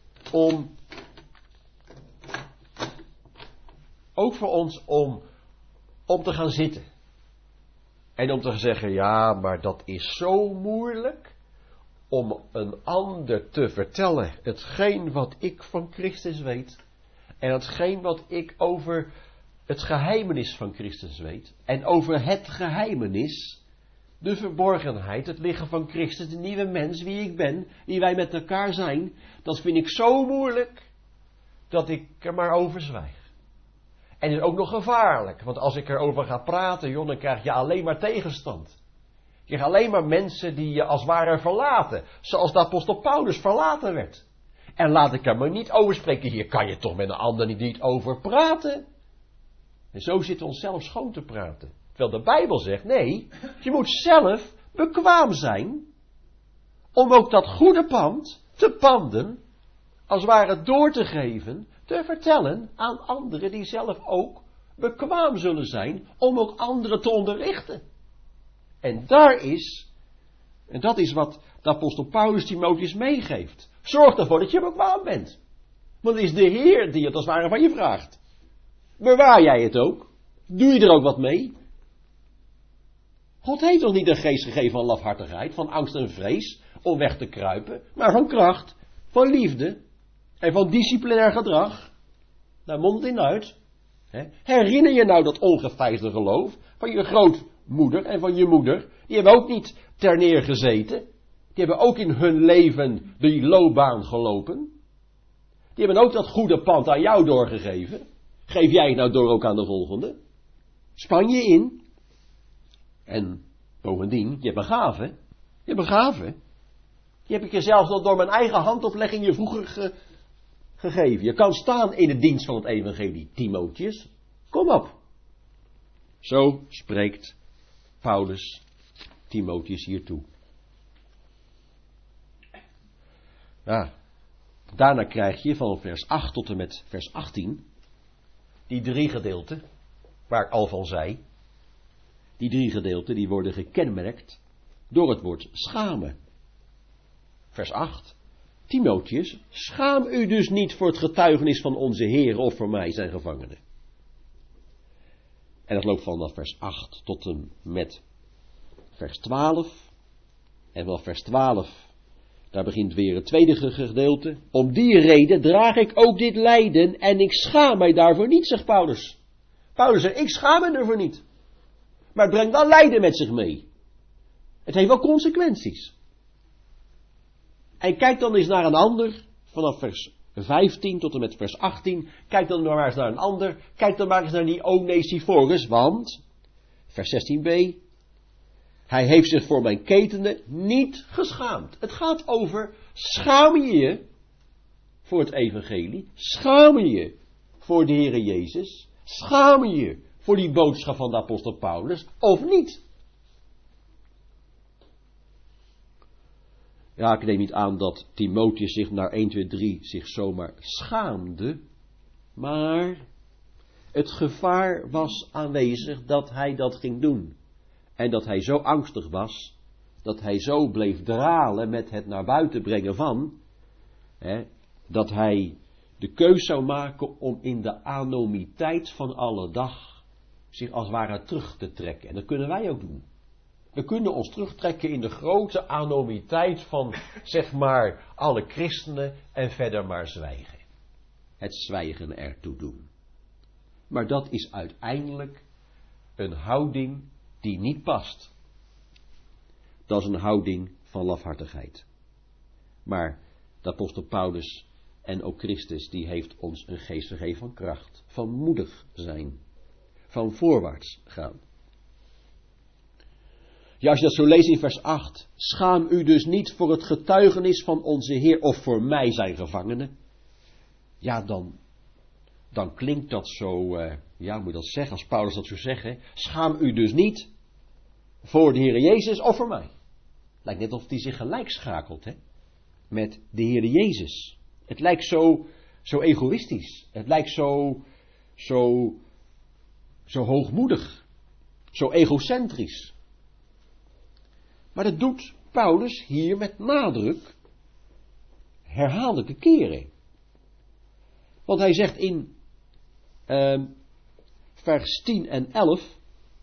S1: om te gaan zitten. En om te zeggen, ja, maar dat is zo moeilijk om een ander te vertellen hetgeen wat ik van Christus weet. En hetgeen wat ik over het geheimenis van Christus weet. En over het geheimenis, de verborgenheid, het liggen van Christus, de nieuwe mens, wie ik ben, wie wij met elkaar zijn. Dat vind ik zo moeilijk dat ik er maar over zwijg. En het is ook nog gevaarlijk, want als ik erover ga praten, joh, dan krijg je alleen maar tegenstand. Je krijgt alleen maar mensen die je als het ware verlaten, zoals de apostel Paulus verlaten werd. En laat ik er maar niet over spreken, hier kan je toch met een ander niet over praten. En zo zitten we onszelf schoon te praten. Terwijl de Bijbel zegt, nee, je moet zelf bekwaam zijn om ook dat goede pand te panden, als het ware door te geven, te vertellen aan anderen die zelf ook bekwaam zullen zijn om ook anderen te onderrichten. En dat is wat de apostel Paulus Timotheus meegeeft. Zorg ervoor dat je bekwaam bent. Want het is de Heer die het als het ware van je vraagt. Bewaar jij het ook? Doe je er ook wat mee? God heeft ons niet een geest gegeven van lafhartigheid, van angst en vrees, om weg te kruipen, maar van kracht, van liefde en van disciplinair gedrag. Daar mondt het in uit. Herinner je nou dat ongeveinsde geloof van je grootmoeder en van je moeder? Die hebben ook niet ter neer gezeten. Die hebben ook in hun leven de loopbaan gelopen. Die hebben ook dat goede pand aan jou doorgegeven. Geef jij het nou door ook aan de volgende? Span je in. En bovendien, je hebt een gave. Je hebt een gave. Die heb ik je zelfs nog door mijn eigen handoplegging je vroeger gegeven. Je kan staan in de dienst van het evangelie, Timotheus. Kom op. Zo spreekt Paulus Timotheus hiertoe. Ja, daarna krijg je van vers 8 tot en met vers 18 die 3 gedeelten, waar ik al van zei. Die 3 gedeelten die worden gekenmerkt door het woord schamen. Vers 8. Timotheus, schaam u dus niet voor het getuigenis van onze Heer of voor mij zijn gevangenen. En dat loopt vanaf vers 8 tot en met vers 12. En vanaf vers 12, daar begint weer het tweede gedeelte. Om die reden draag ik ook dit lijden en ik schaam mij daarvoor niet, zegt Paulus. Paulus zegt, ik schaam me ervoor niet. Maar het brengt wel lijden met zich mee. Het heeft wel consequenties. En kijk dan eens naar een ander, vanaf vers 15 tot en met vers 18. Kijk dan maar eens naar een ander. Kijk dan maar eens naar die Onesiphorus, want, vers 16b, hij heeft zich voor mijn ketenen niet geschaamd. Het gaat over, schaam je voor het evangelie? Schaam je voor de Heere Jezus? Schaam je voor die boodschap van de apostel Paulus, of niet? Ja, ik neem niet aan dat Timotheus zich naar 1, 2, 3 zich zomaar schaamde, maar het gevaar was aanwezig dat hij dat ging doen. En dat hij zo angstig was, dat hij zo bleef dralen met het naar buiten brengen van, dat hij de keus zou maken om in de anonimiteit van alle dag zich als het ware terug te trekken. En dat kunnen wij ook doen. We kunnen ons terugtrekken in de grote anonimiteit van, zeg maar, alle christenen en verder maar zwijgen. Het zwijgen ertoe doen. Maar dat is uiteindelijk een houding die niet past. Dat is een houding van lafhartigheid. Maar de apostel Paulus En ook Christus, die heeft ons een geest gegeven van kracht, van moedig zijn, van voorwaarts gaan. Ja, als je dat zo leest in vers 8, schaam u dus niet voor het getuigenis van onze Heer of voor mij zijn gevangenen. Ja, dan klinkt dat zo, ja, moet je dat zeggen, als Paulus dat zou zeggen, schaam u dus niet voor de Heer Jezus of voor mij. Lijkt net of hij zich gelijk schakelt, hè, met de Heer Jezus. Het lijkt zo egoïstisch. Het lijkt zo hoogmoedig. Zo egocentrisch. Maar dat doet Paulus hier met nadruk herhaaldelijke keren. Want hij zegt in vers 10 en 11,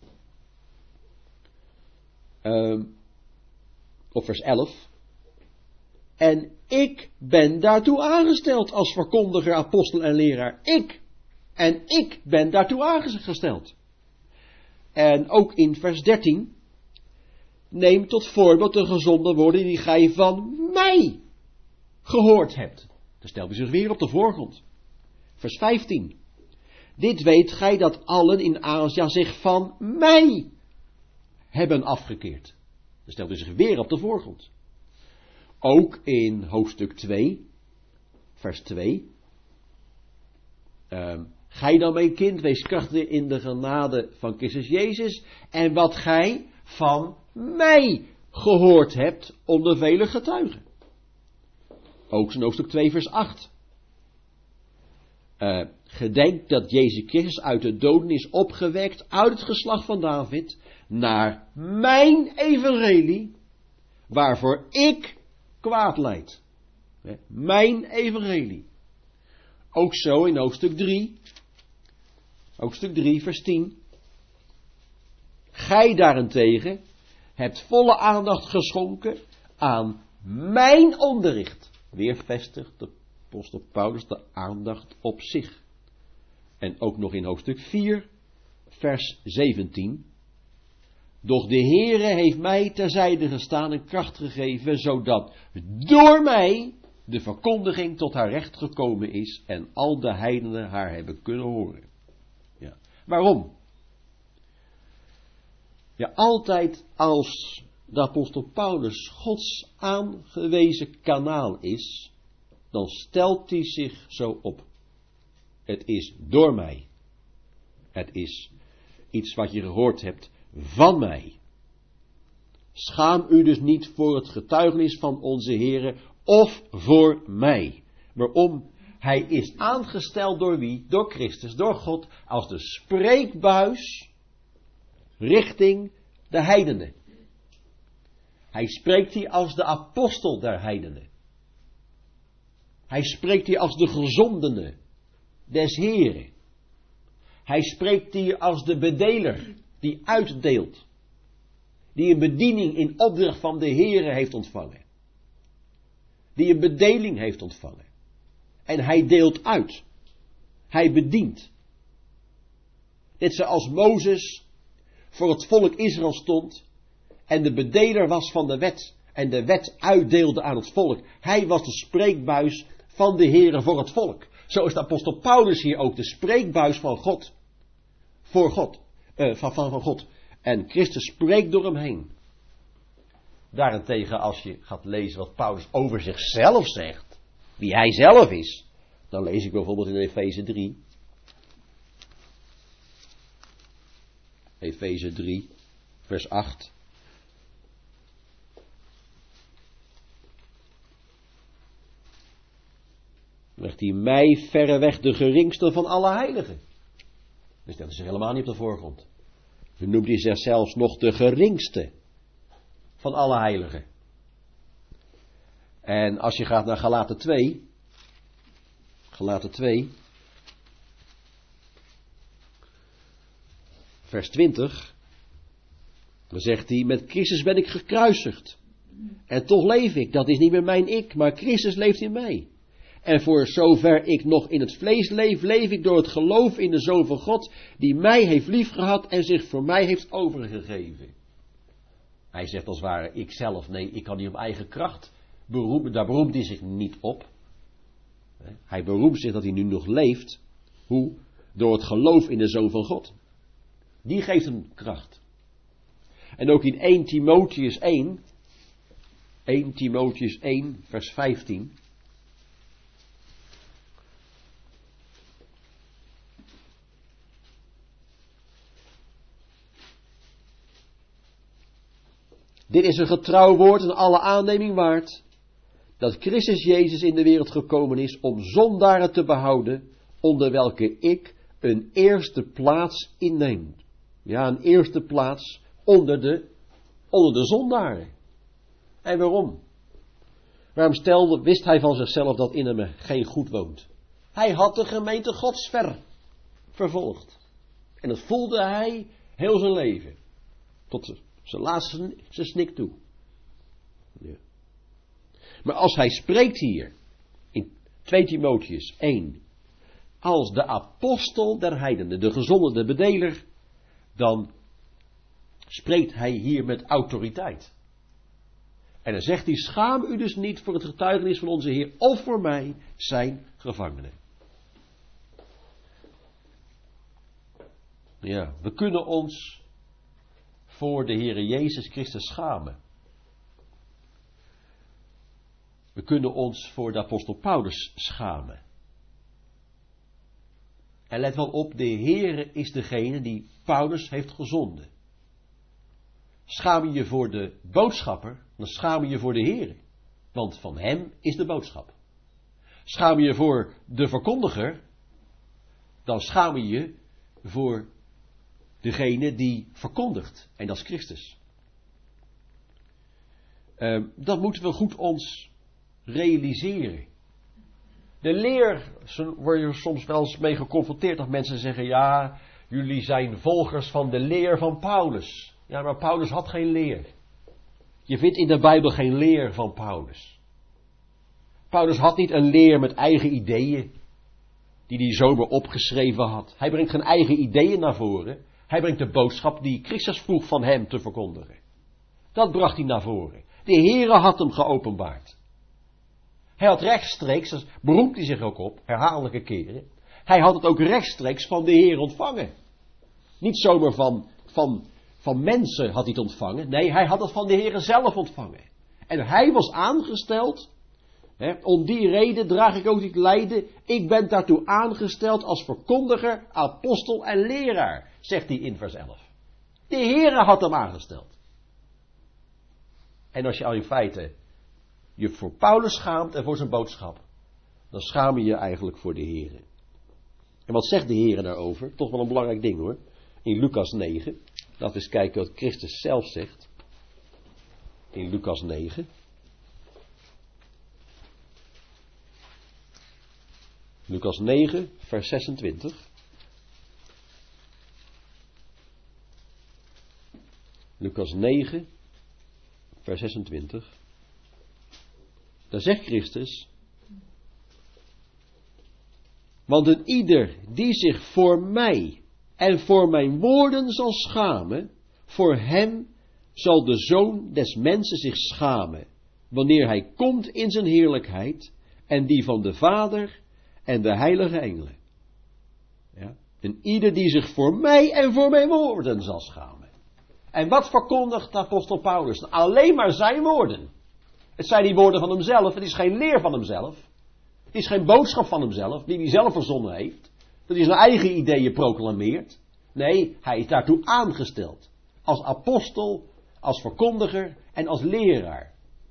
S1: of vers 11, en ik ben daartoe aangesteld als verkondiger, apostel en leraar. Ik ben daartoe aangesteld. En ook in vers 13, neem tot voorbeeld de gezonde woorden die gij van mij gehoord hebt. Dan stelt hij zich weer op de voorgrond. Vers 15. Dit weet gij dat allen in Azië zich van mij hebben afgekeerd. Dan stelt hij zich weer op de voorgrond. Ook in hoofdstuk 2, vers 2. Gij dan mijn kind, wees krachtig in de genade van Christus Jezus. En wat gij van mij gehoord hebt onder vele getuigen. Ook in hoofdstuk 2, vers 8. Gedenk dat Jezus Christus uit de doden is opgewekt uit het geslacht van David naar mijn evangelie, waarvoor ik kwaad lijd. Mijn evangelie. Ook zo in hoofdstuk 3, vers 10. Gij daarentegen hebt volle aandacht geschonken aan mijn onderricht. Weer vestigt de apostel Paulus de aandacht op zich. En ook nog in hoofdstuk 4, vers 17. Doch de Heere heeft mij terzijde gestaan en kracht gegeven, zodat door mij de verkondiging tot haar recht gekomen is en al de heidenen haar hebben kunnen horen. Ja. Waarom? Ja, altijd als de apostel Paulus Gods aangewezen kanaal is, dan stelt hij zich zo op. Het is door mij. Het is iets wat je gehoord hebt van mij. Schaam u dus niet voor het getuigenis van onze Heere of voor mij. Waarom? Hij is aangesteld door wie? Door Christus, door God, als de spreekbuis richting de heidenen. Hij spreekt hier als de apostel der heidenen. Hij spreekt hier als de gezondene des Heren. Hij spreekt hier als de bedeler die uitdeelt. Die een bediening in opdracht van de Heren heeft ontvangen. Die een bedeling heeft ontvangen. En hij deelt uit. Hij bedient. Net zoals Mozes voor het volk Israël stond en de bedeler was van de wet en de wet uitdeelde aan het volk. Hij was de spreekbuis van de Heere voor het volk. Zo is de apostel Paulus hier ook de spreekbuis van God. Voor God. Van God. En Christus spreekt door hem heen. Daarentegen, als je gaat lezen wat Paulus over zichzelf zegt, wie hij zelf is, dan lees ik bijvoorbeeld in Efeze 3. Efeze 3, vers 8. Legt hij mij verreweg de geringste van alle heiligen. Dus dat is helemaal niet op de voorgrond. Dan noemt hij zich zelfs nog de geringste van alle heiligen. En als je gaat naar Galaten 2, vers 20, dan zegt hij, met Christus ben ik gekruisigd. En toch leef ik, dat is niet meer mijn ik, maar Christus leeft in mij. En voor zover ik nog in het vlees leef, leef ik door het geloof in de Zoon van God, die mij heeft liefgehad en zich voor mij heeft overgegeven. Hij zegt als het ware, ikzelf, nee, ik kan niet op eigen kracht beroemen, daar beroemt hij zich niet op. Hij beroemt zich dat hij nu nog leeft. Hoe? Door het geloof in de Zoon van God. Die geeft hem kracht. En ook in 1 Timotheüs 1 vers 15. Dit is een getrouw woord en alle aanneming waard, dat Christus Jezus in de wereld gekomen is om zondaren te behouden, onder welke ik een eerste plaats inneem. Ja, een eerste plaats onder de zondaren. En waarom? Waarom wist hij van zichzelf dat in hem geen goed woont? Hij had de gemeente Gods vervolgd. En dat voelde hij heel zijn leven. Tot zijn laatste snik toe. Ja. Maar als hij spreekt hier, in 2 Timotheüs 1, als de apostel der heidenen, de gezonde, de bedeler, dan spreekt hij hier met autoriteit. En dan zegt hij, schaam u dus niet voor het getuigenis van onze Heer, of voor mij, zijn gevangenen. Ja, we kunnen ons voor de Heere Jezus Christus schamen. We kunnen ons voor de apostel Paulus schamen. En let wel op, de Heere is degene die Paulus heeft gezonden. Schaam je je voor de boodschapper, dan schaam je je voor de Heere. Want van hem is de boodschap. Schaam je je voor de verkondiger, dan schaam je je voor degene die verkondigt. En dat is Christus. Dat moeten we goed ons realiseren. De leer, word je soms wel eens mee geconfronteerd dat mensen zeggen, ja, jullie zijn volgers van de leer van Paulus. Ja, maar Paulus had geen leer. Je vindt in de Bijbel geen leer van Paulus. Paulus had niet een leer met eigen ideeën, die hij zomaar opgeschreven had. Hij brengt geen eigen ideeën naar voren. Hij brengt de boodschap die Christus vroeg van hem te verkondigen. Dat bracht hij naar voren. De Heere had hem geopenbaard. Hij had rechtstreeks, daar beroemt hij zich ook op, herhaaldelijke keren. Hij had het ook rechtstreeks van de Heer ontvangen. Niet zomaar van mensen had hij het ontvangen. Nee, hij had het van de Heer zelf ontvangen. En hij was aangesteld. Om die reden draag ik ook dit lijden. Ik ben daartoe aangesteld als verkondiger, apostel en leraar. Zegt hij in vers 11. De Heere had hem aangesteld. En als je al in feite je voor Paulus schaamt en voor zijn boodschap, dan schaam je je eigenlijk voor de Heere. En wat zegt de Heere daarover? Toch wel een belangrijk ding hoor. In Lucas 9. Laten we eens kijken wat Christus zelf zegt. In Lucas 9. Lucas 9, vers 26. Lucas 9, vers 26. Daar zegt Christus: want een ieder die zich voor mij en voor mijn woorden zal schamen, voor hem zal de Zoon des Mensen zich schamen, wanneer hij komt in zijn heerlijkheid en die van de Vader en de heilige engelen. Ja? En ieder die zich voor mij en voor mijn woorden zal schamen. En wat verkondigt de apostel Paulus? Alleen maar zijn woorden. Het zijn die woorden van hemzelf, het is geen leer van hemzelf. Het is geen boodschap van hemzelf, die hij zelf verzonnen heeft. Dat hij zijn eigen ideeën proclameert. Nee, hij is daartoe aangesteld. Als apostel, als verkondiger en als leraar.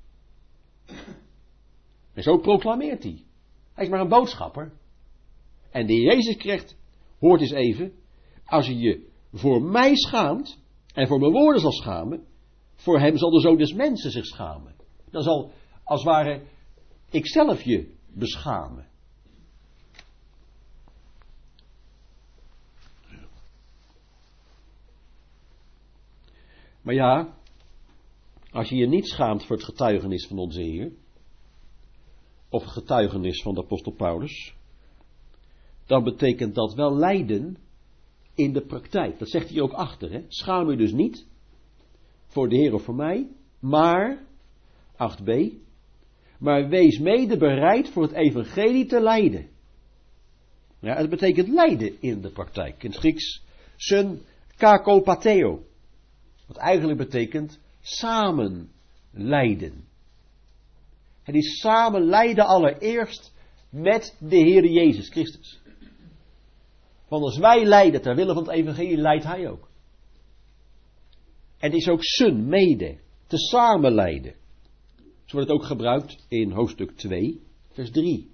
S1: En zo proclameert hij. Hij is maar een boodschapper. En de Jezus krijgt, hoort eens even, als je je voor mij schaamt en voor mijn woorden zal schamen, voor hem zal de Zoon des Mensen zich schamen. Dan zal, als het ware, ik zelf je beschamen. Maar ja, als je je niet schaamt voor het getuigenis van onze Heer, of het getuigenis van de apostel Paulus, dan betekent dat wel lijden in de praktijk. Dat zegt hij ook achter. Hè? Schaam u dus niet voor de Heer of voor mij, maar, 8b, maar wees mede bereid voor het evangelie te lijden. Ja, het betekent lijden in de praktijk. In het Grieks, sun kakopateo. Wat eigenlijk betekent samen lijden. Het is samen lijden allereerst met de Heer Jezus Christus. Want als wij lijden ter wille van het evangelie, lijdt hij ook. En het is ook sun, mede, te samen lijden. Zo wordt het ook gebruikt in hoofdstuk 2, vers 3.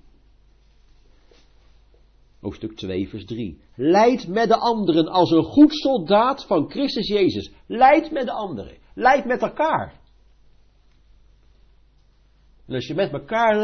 S1: Hoofdstuk 2, vers 3. Lijd met de anderen als een goed soldaat van Christus Jezus. Lijd met de anderen. Lijd met elkaar. En als je met elkaar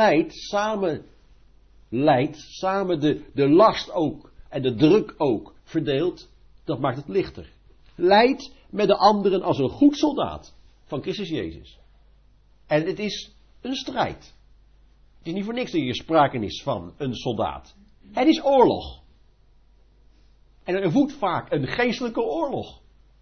S1: lijdt, samen de last ook en de druk ook verdeelt, dat maakt het lichter. Lijd met de anderen als een goed soldaat van Christus Jezus. En het is een strijd. Het is niet voor niks dat hier sprake is van een soldaat. Het is oorlog. En er voedt vaak een geestelijke oorlog.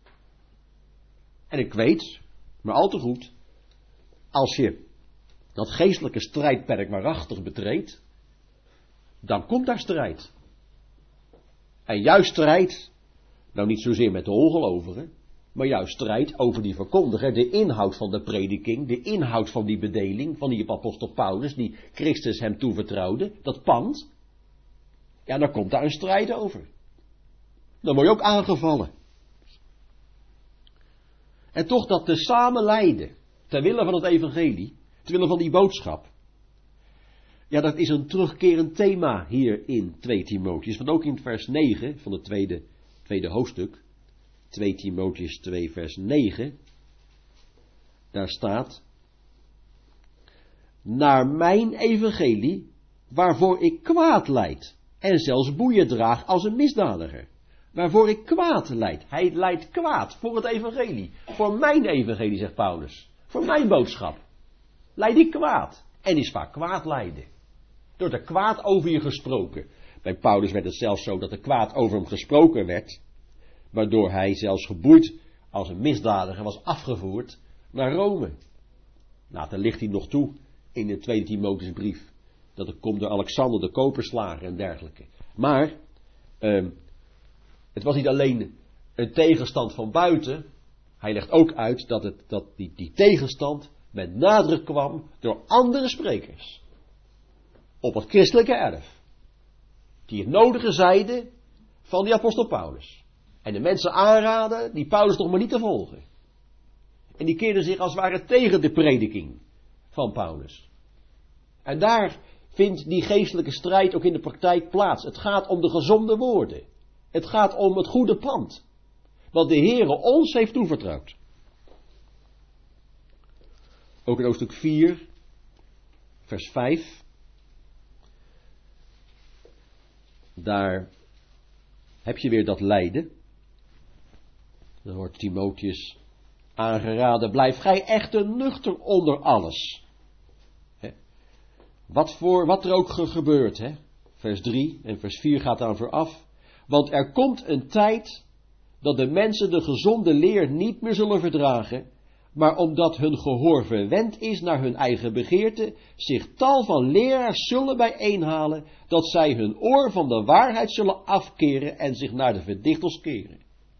S1: En ik weet, maar al te goed, als je dat geestelijke strijdperk waarachtig betreedt, dan komt daar strijd. En juist strijd, nou niet zozeer met de ongelovigen, maar juist strijd over die verkondiger, de inhoud van de prediking, de inhoud van die bedeling, van die apostel Paulus, die Christus hem toevertrouwde, dat pand. Ja, dan komt daar een strijd over. Dan word je ook aangevallen. En toch dat te samen lijden, ter wille van het evangelie, ter wille van die boodschap. Ja, dat is een terugkerend thema hier in 2 Timotheus. Want ook in vers 9 van het tweede hoofdstuk, 2 Timotheus 2 vers 9, daar staat: naar mijn evangelie, waarvoor ik kwaad lijd en zelfs boeien draag als een misdadiger. Waarvoor ik kwaad lijd. Hij lijdt kwaad voor het evangelie. Voor mijn evangelie, zegt Paulus. Voor mijn boodschap. Lijd ik kwaad. En is vaak kwaad lijden. Door er kwaad over je gesproken. Bij Paulus werd het zelfs zo dat er kwaad over hem gesproken werd. Waardoor hij zelfs geboeid als een misdadiger was afgevoerd naar Rome. Later ligt hij nog toe in de 2 Timotheusbrief. Dat het komt door Alexander de Koperslager en dergelijke. Maar het was niet alleen een tegenstand van buiten. Hij legt ook uit dat die tegenstand met nadruk kwam door andere sprekers. Op het christelijke erf. Die het nodige zeiden van die apostel Paulus. En de mensen aanraden die Paulus toch maar niet te volgen. En die keerden zich als het ware tegen de prediking van Paulus. En daar vindt die geestelijke strijd ook in de praktijk plaats. Het gaat om de gezonde woorden. Het gaat om het goede pand. Wat de Heere ons heeft toevertrouwd. Ook in hoofdstuk 4, vers 5. Daar heb je weer dat lijden. Dan wordt Timotheus aangeraden: blijf gij echter nuchter onder alles. Wat er ook gebeurt. Hè? Vers 3 en vers 4 gaat aan vooraf. Want er komt een tijd dat de mensen de gezonde leer niet meer zullen verdragen, maar omdat hun gehoor verwend is naar hun eigen begeerte, zich tal van leraars zullen bijeenhalen, dat zij hun oor van de waarheid zullen afkeren en zich naar de verdichters keren.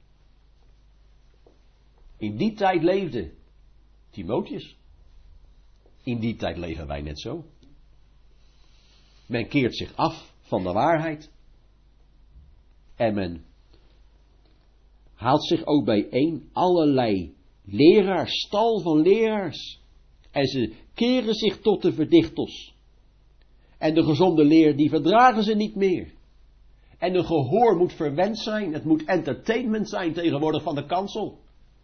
S1: In die tijd leefde Timotheus. In die tijd leven wij net zo. Men keert zich af van de waarheid. En men haalt zich ook bijeen allerlei leraars, stal van leraars. En ze keren zich tot de verdichters. En de gezonde leer, die verdragen ze niet meer. En de gehoor moet verwend zijn. Het moet entertainment zijn tegenwoordig van de kansel.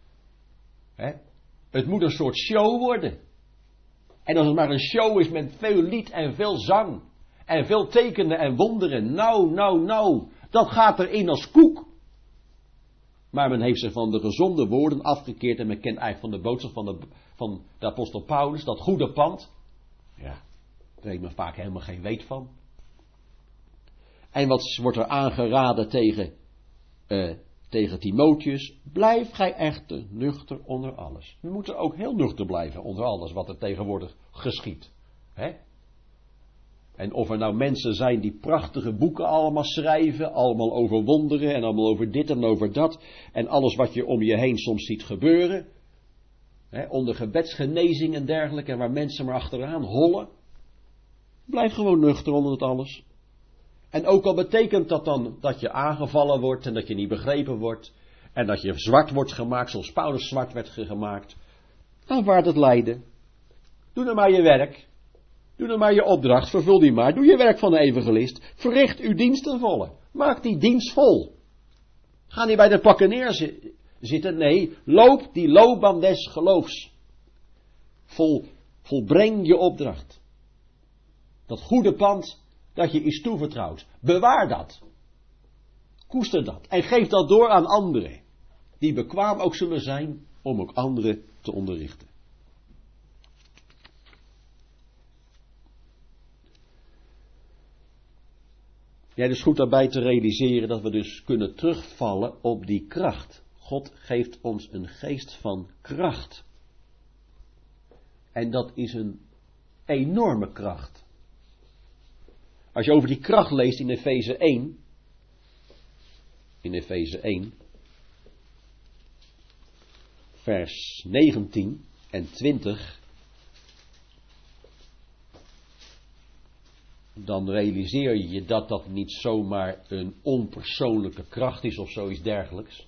S1: Het moet een soort show worden. En als het maar een show is met veel lied en veel zang. En veel tekenen en wonderen. Nou. Dat gaat erin als koek. Maar men heeft zich van de gezonde woorden afgekeerd. En men kent eigenlijk van de boodschap van de apostel Paulus. Dat goede pand. Ja, daar heeft men vaak helemaal geen weet van. En wat wordt er aangeraden tegen Timotheus? Blijf gij echter nuchter onder alles. We moeten ook heel nuchter blijven onder alles wat er tegenwoordig geschiedt. Hè? En of er nou mensen zijn die prachtige boeken allemaal schrijven, allemaal over wonderen en allemaal over dit en over dat. En alles wat je om je heen soms ziet gebeuren. Hè, onder gebedsgenezing en dergelijke, en waar mensen maar achteraan hollen. Blijf gewoon nuchter onder het alles. En ook al betekent dat dan dat je aangevallen wordt en dat je niet begrepen wordt. En dat je zwart wordt gemaakt, zoals Paulus zwart werd gemaakt. Aanvaard het lijden. Doe dan maar je werk. Doe dan maar je opdracht, vervul die maar. Doe je werk van de evangelist. Verricht uw dienst ten volle. Maak die dienst vol. Ga niet bij de pakken neerzitten. Nee, loop die loopbaan des geloofs. Volbreng je opdracht. Dat goede pand dat je is toevertrouwd. Bewaar dat. Koester dat. En geef dat door aan anderen. Die bekwaam ook zullen zijn om ook anderen te onderrichten. Ja, het is goed daarbij te realiseren dat we dus kunnen terugvallen op die kracht. God geeft ons een geest van kracht. En dat is een enorme kracht. Als je over die kracht leest in Efeze 1. In Efeze 1. Vers 19 en 20. Dan realiseer je je dat dat niet zomaar een onpersoonlijke kracht is of zoiets dergelijks.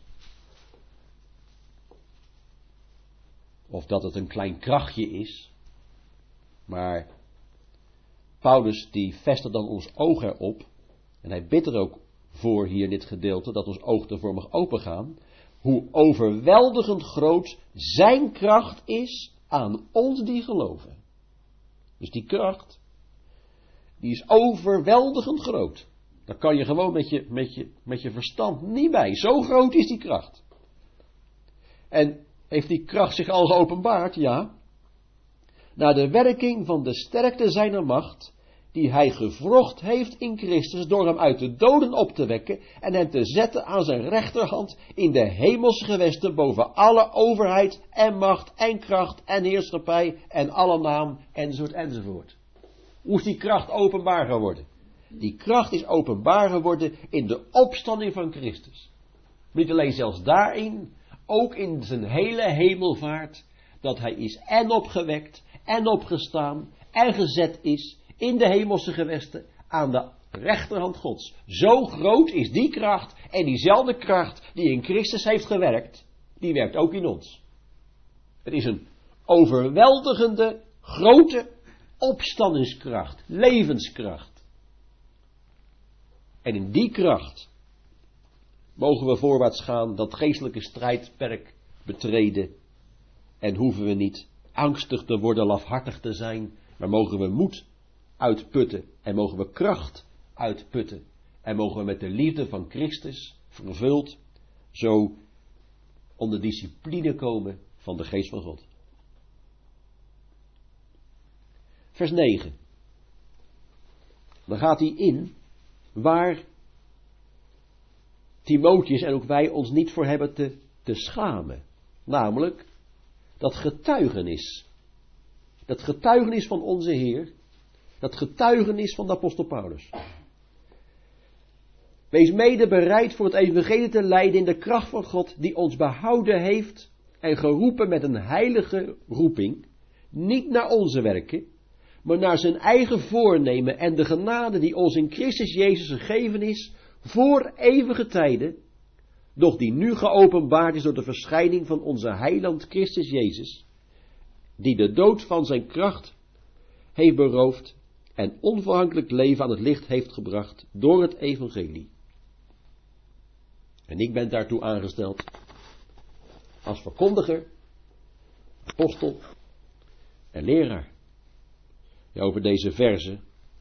S1: Of dat het een klein krachtje is. Maar Paulus die vestigt dan ons oog erop. En hij bidt er ook voor hier in dit gedeelte dat ons oog ervoor mag opengaan. Hoe overweldigend groot zijn kracht is aan ons die geloven. Dus die kracht, die is overweldigend groot. Daar kan je gewoon met je verstand niet bij. Zo groot is die kracht. En heeft die kracht zich al geopenbaard? Ja. Naar de werking van de sterkte zijner macht, die hij gewrocht heeft in Christus, door hem uit de doden op te wekken en hem te zetten aan zijn rechterhand in de hemelse gewesten boven alle overheid en macht en kracht en heerschappij en alle naam enzovoort. Hoe is die kracht openbaar geworden? Die kracht is openbaar geworden in de opstanding van Christus. Niet alleen zelfs daarin, ook in zijn hele hemelvaart, dat hij is en opgewekt en opgestaan en gezet is in de hemelse gewesten aan de rechterhand Gods. Zo groot is die kracht en diezelfde kracht die in Christus heeft gewerkt, die werkt ook in ons. Het is een overweldigende, grote opstandingskracht, levenskracht. En in die kracht mogen we voorwaarts gaan, dat geestelijke strijdperk betreden. En hoeven we niet angstig te worden, lafhartig te zijn, maar mogen we moed uitputten en mogen we kracht uitputten. En mogen we met de liefde van Christus vervuld zo onder discipline komen van de geest van God. Vers 9. Dan gaat hij in waar Timotheus en ook wij ons niet voor hebben te schamen. Namelijk dat getuigenis. Dat getuigenis van onze Heer. Dat getuigenis van de apostel Paulus. Wees mede bereid voor het evangelie te lijden in de kracht van God die ons behouden heeft en geroepen met een heilige roeping. Niet naar onze werken, maar naar zijn eigen voornemen en de genade die ons in Christus Jezus gegeven is voor eeuwige tijden, doch die nu geopenbaard is door de verschijning van onze heiland Christus Jezus, die de dood van zijn kracht heeft beroofd en onvergankelijk leven aan het licht heeft gebracht door het evangelie. En ik ben daartoe aangesteld als verkondiger, apostel en leraar. Ja, over deze verzen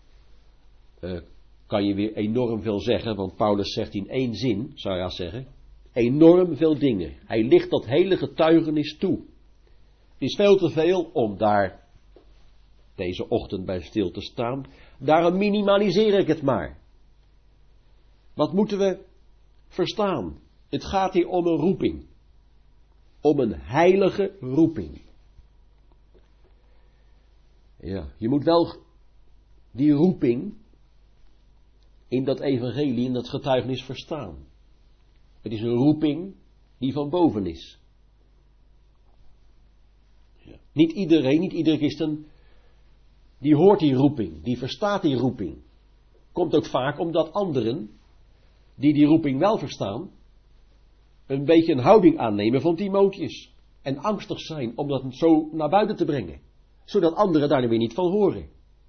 S1: kan je weer enorm veel zeggen, want Paulus zegt in één zin, zou je zeggen, enorm veel dingen. Hij licht dat hele getuigenis toe. Het is veel te veel om daar deze ochtend bij stil te staan. Daarom minimaliseer ik het maar. Wat moeten we verstaan? Het gaat hier om een roeping. Om een heilige roeping. Ja, je moet wel die roeping in dat evangelie, in dat getuigenis verstaan. Het is een roeping die van boven is. Ja. Niet iedere christen, die hoort die roeping, die verstaat die roeping. Komt ook vaak omdat anderen, die roeping wel verstaan, een beetje een houding aannemen van Timotheus. En angstig zijn om dat zo naar buiten te brengen. Zodat anderen daar weer niet van horen.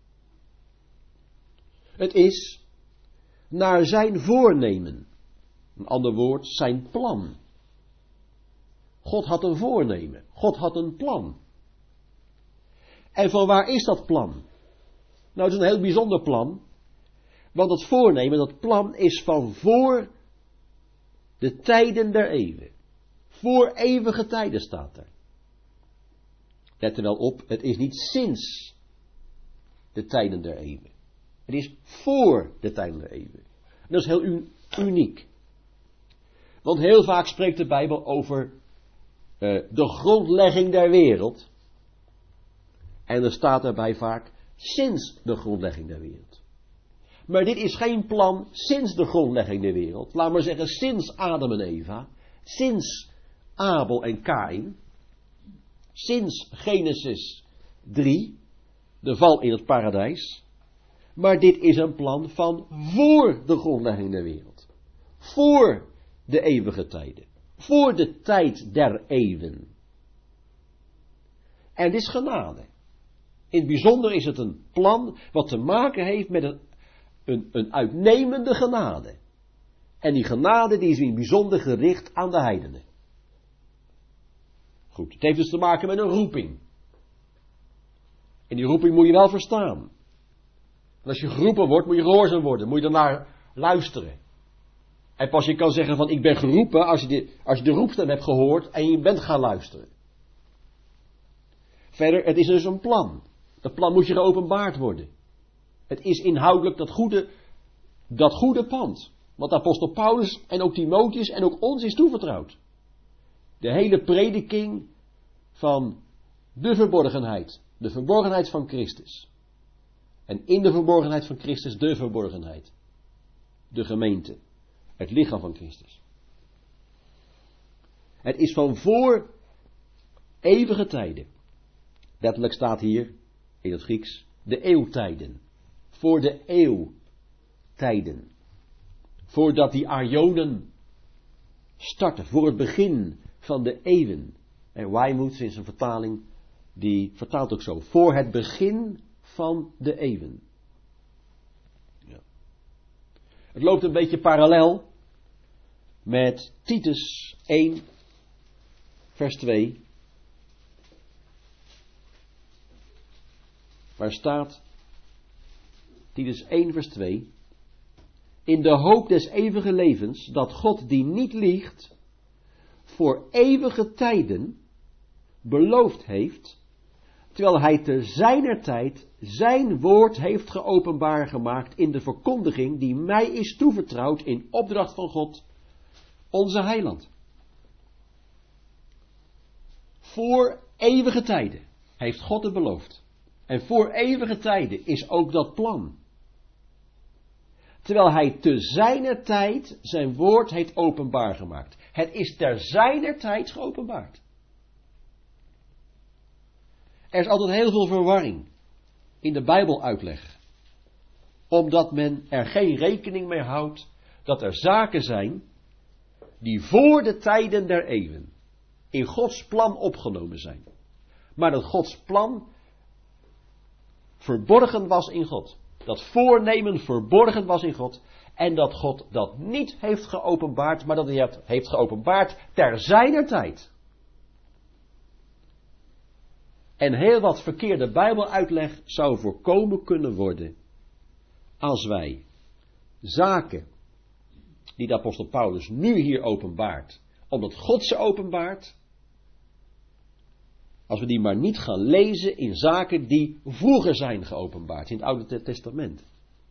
S1: Het is naar zijn voornemen. Een ander woord, zijn plan. God had een voornemen. God had een plan. En van waar is dat plan? Nou, het is een heel bijzonder plan. Want dat voornemen, dat plan is van voor de tijden der eeuwen. Voor eeuwige tijden staat er. Let er wel op, het is niet sinds de tijden der eeuwen. Het is voor de tijden der eeuwen. En dat is heel uniek. Want heel vaak spreekt de Bijbel over de grondlegging der wereld. En er staat daarbij vaak sinds de grondlegging der wereld. Maar dit is geen plan sinds de grondlegging der wereld. Laat maar zeggen sinds Adam en Eva. Sinds Abel en Kaïn. Sinds Genesis 3. De val in het paradijs. Maar dit is een plan van voor de grondlegging der wereld. Voor de eeuwige tijden. Voor de tijd der eeuwen. En dit is genade. In het bijzonder is het een plan wat te maken heeft met een uitnemende genade. En die genade die is in het bijzonder gericht aan de heidenen. Goed, het heeft dus te maken met een roeping. En die roeping moet je wel verstaan. En als je geroepen wordt, moet je gehoorzaam worden. Moet je daarnaar luisteren. En pas je kan zeggen van ik ben geroepen als je de roepstem hebt gehoord en je bent gaan luisteren. Verder, het is dus een plan. Dat plan moet je geopenbaard worden. Het is inhoudelijk dat goede pand. Wat apostel Paulus en ook Timotheus en ook ons is toevertrouwd. De hele prediking van de verborgenheid. De verborgenheid van Christus. En in de verborgenheid van Christus de verborgenheid. De gemeente. Het lichaam van Christus. Het is van voor eeuwige tijden. Letterlijk staat hier in het Grieks de eeuwtijden. Voor de eeuwtijden. Voordat die aionen starten. Voor het begin van de eeuwen. En Weymouth in zijn vertaling, die vertaalt ook zo. Voor het begin van de eeuwen. Ja. Het loopt een beetje parallel met Titus 1 vers 2. Waar staat Titus 1 vers 2. In de hoop des eeuwige levens, dat God die niet liegt, voor eeuwige tijden beloofd heeft, terwijl hij te zijner tijd zijn woord heeft geopenbaar gemaakt in de verkondiging die mij is toevertrouwd in opdracht van God, onze heiland. Voor eeuwige tijden heeft God het beloofd. En voor eeuwige tijden is ook dat plan. Terwijl hij te zijner tijd zijn woord heeft openbaar gemaakt. Het is ter zijner tijd geopenbaard. Er is altijd heel veel verwarring in de Bijbeluitleg. Omdat men er geen rekening mee houdt dat er zaken zijn die voor de tijden der eeuwen in Gods plan opgenomen zijn. Maar dat Gods plan verborgen was in God. Dat voornemen verborgen was in God. En dat God dat niet heeft geopenbaard, maar dat hij het heeft geopenbaard ter zijner tijd. En heel wat verkeerde Bijbeluitleg zou voorkomen kunnen worden als wij zaken die de apostel Paulus nu hier openbaart, omdat God ze openbaart, als we die maar niet gaan lezen in zaken die vroeger zijn geopenbaard, in het Oude Testament.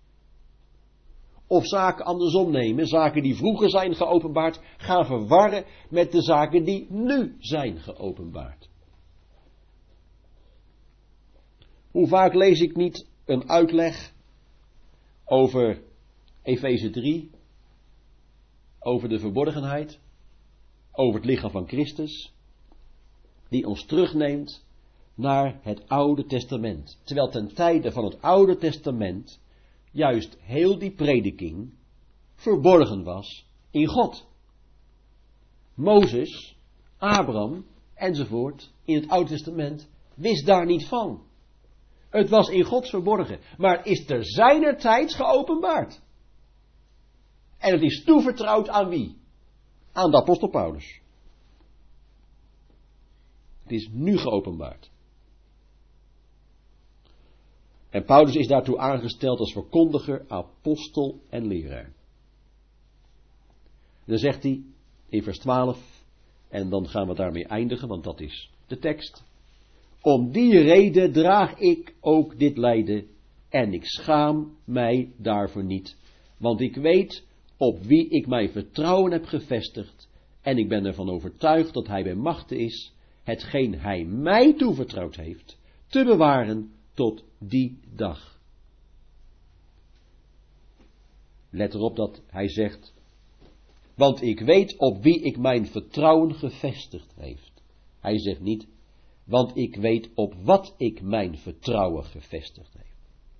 S1: Of zaken andersom nemen, zaken die vroeger zijn geopenbaard, gaan verwarren met de zaken die nu zijn geopenbaard. Hoe vaak lees ik niet een uitleg over Efeze 3, over de verborgenheid, over het lichaam van Christus, die ons terugneemt naar het Oude Testament. Terwijl ten tijde van het Oude Testament juist heel die prediking verborgen was in God. Mozes, Abraham enzovoort in het Oude Testament wist daar niet van. Het was in God verborgen, maar is ter zijner tijds geopenbaard. En het is toevertrouwd aan wie? Aan de apostel Paulus. Het is nu geopenbaard. En Paulus is daartoe aangesteld als verkondiger, apostel en leraar. En dan zegt hij in vers 12, en dan gaan we daarmee eindigen, want dat is de tekst. Om die reden draag ik ook dit lijden en ik schaam mij daarvoor niet. Want ik weet op wie ik mijn vertrouwen heb gevestigd en ik ben ervan overtuigd dat hij bij machte is hetgeen hij mij toevertrouwd heeft te bewaren tot die dag. Let erop dat hij zegt, want ik weet op wie ik mijn vertrouwen gevestigd heeft. Hij zegt niet, want ik weet op wat ik mijn vertrouwen gevestigd heb.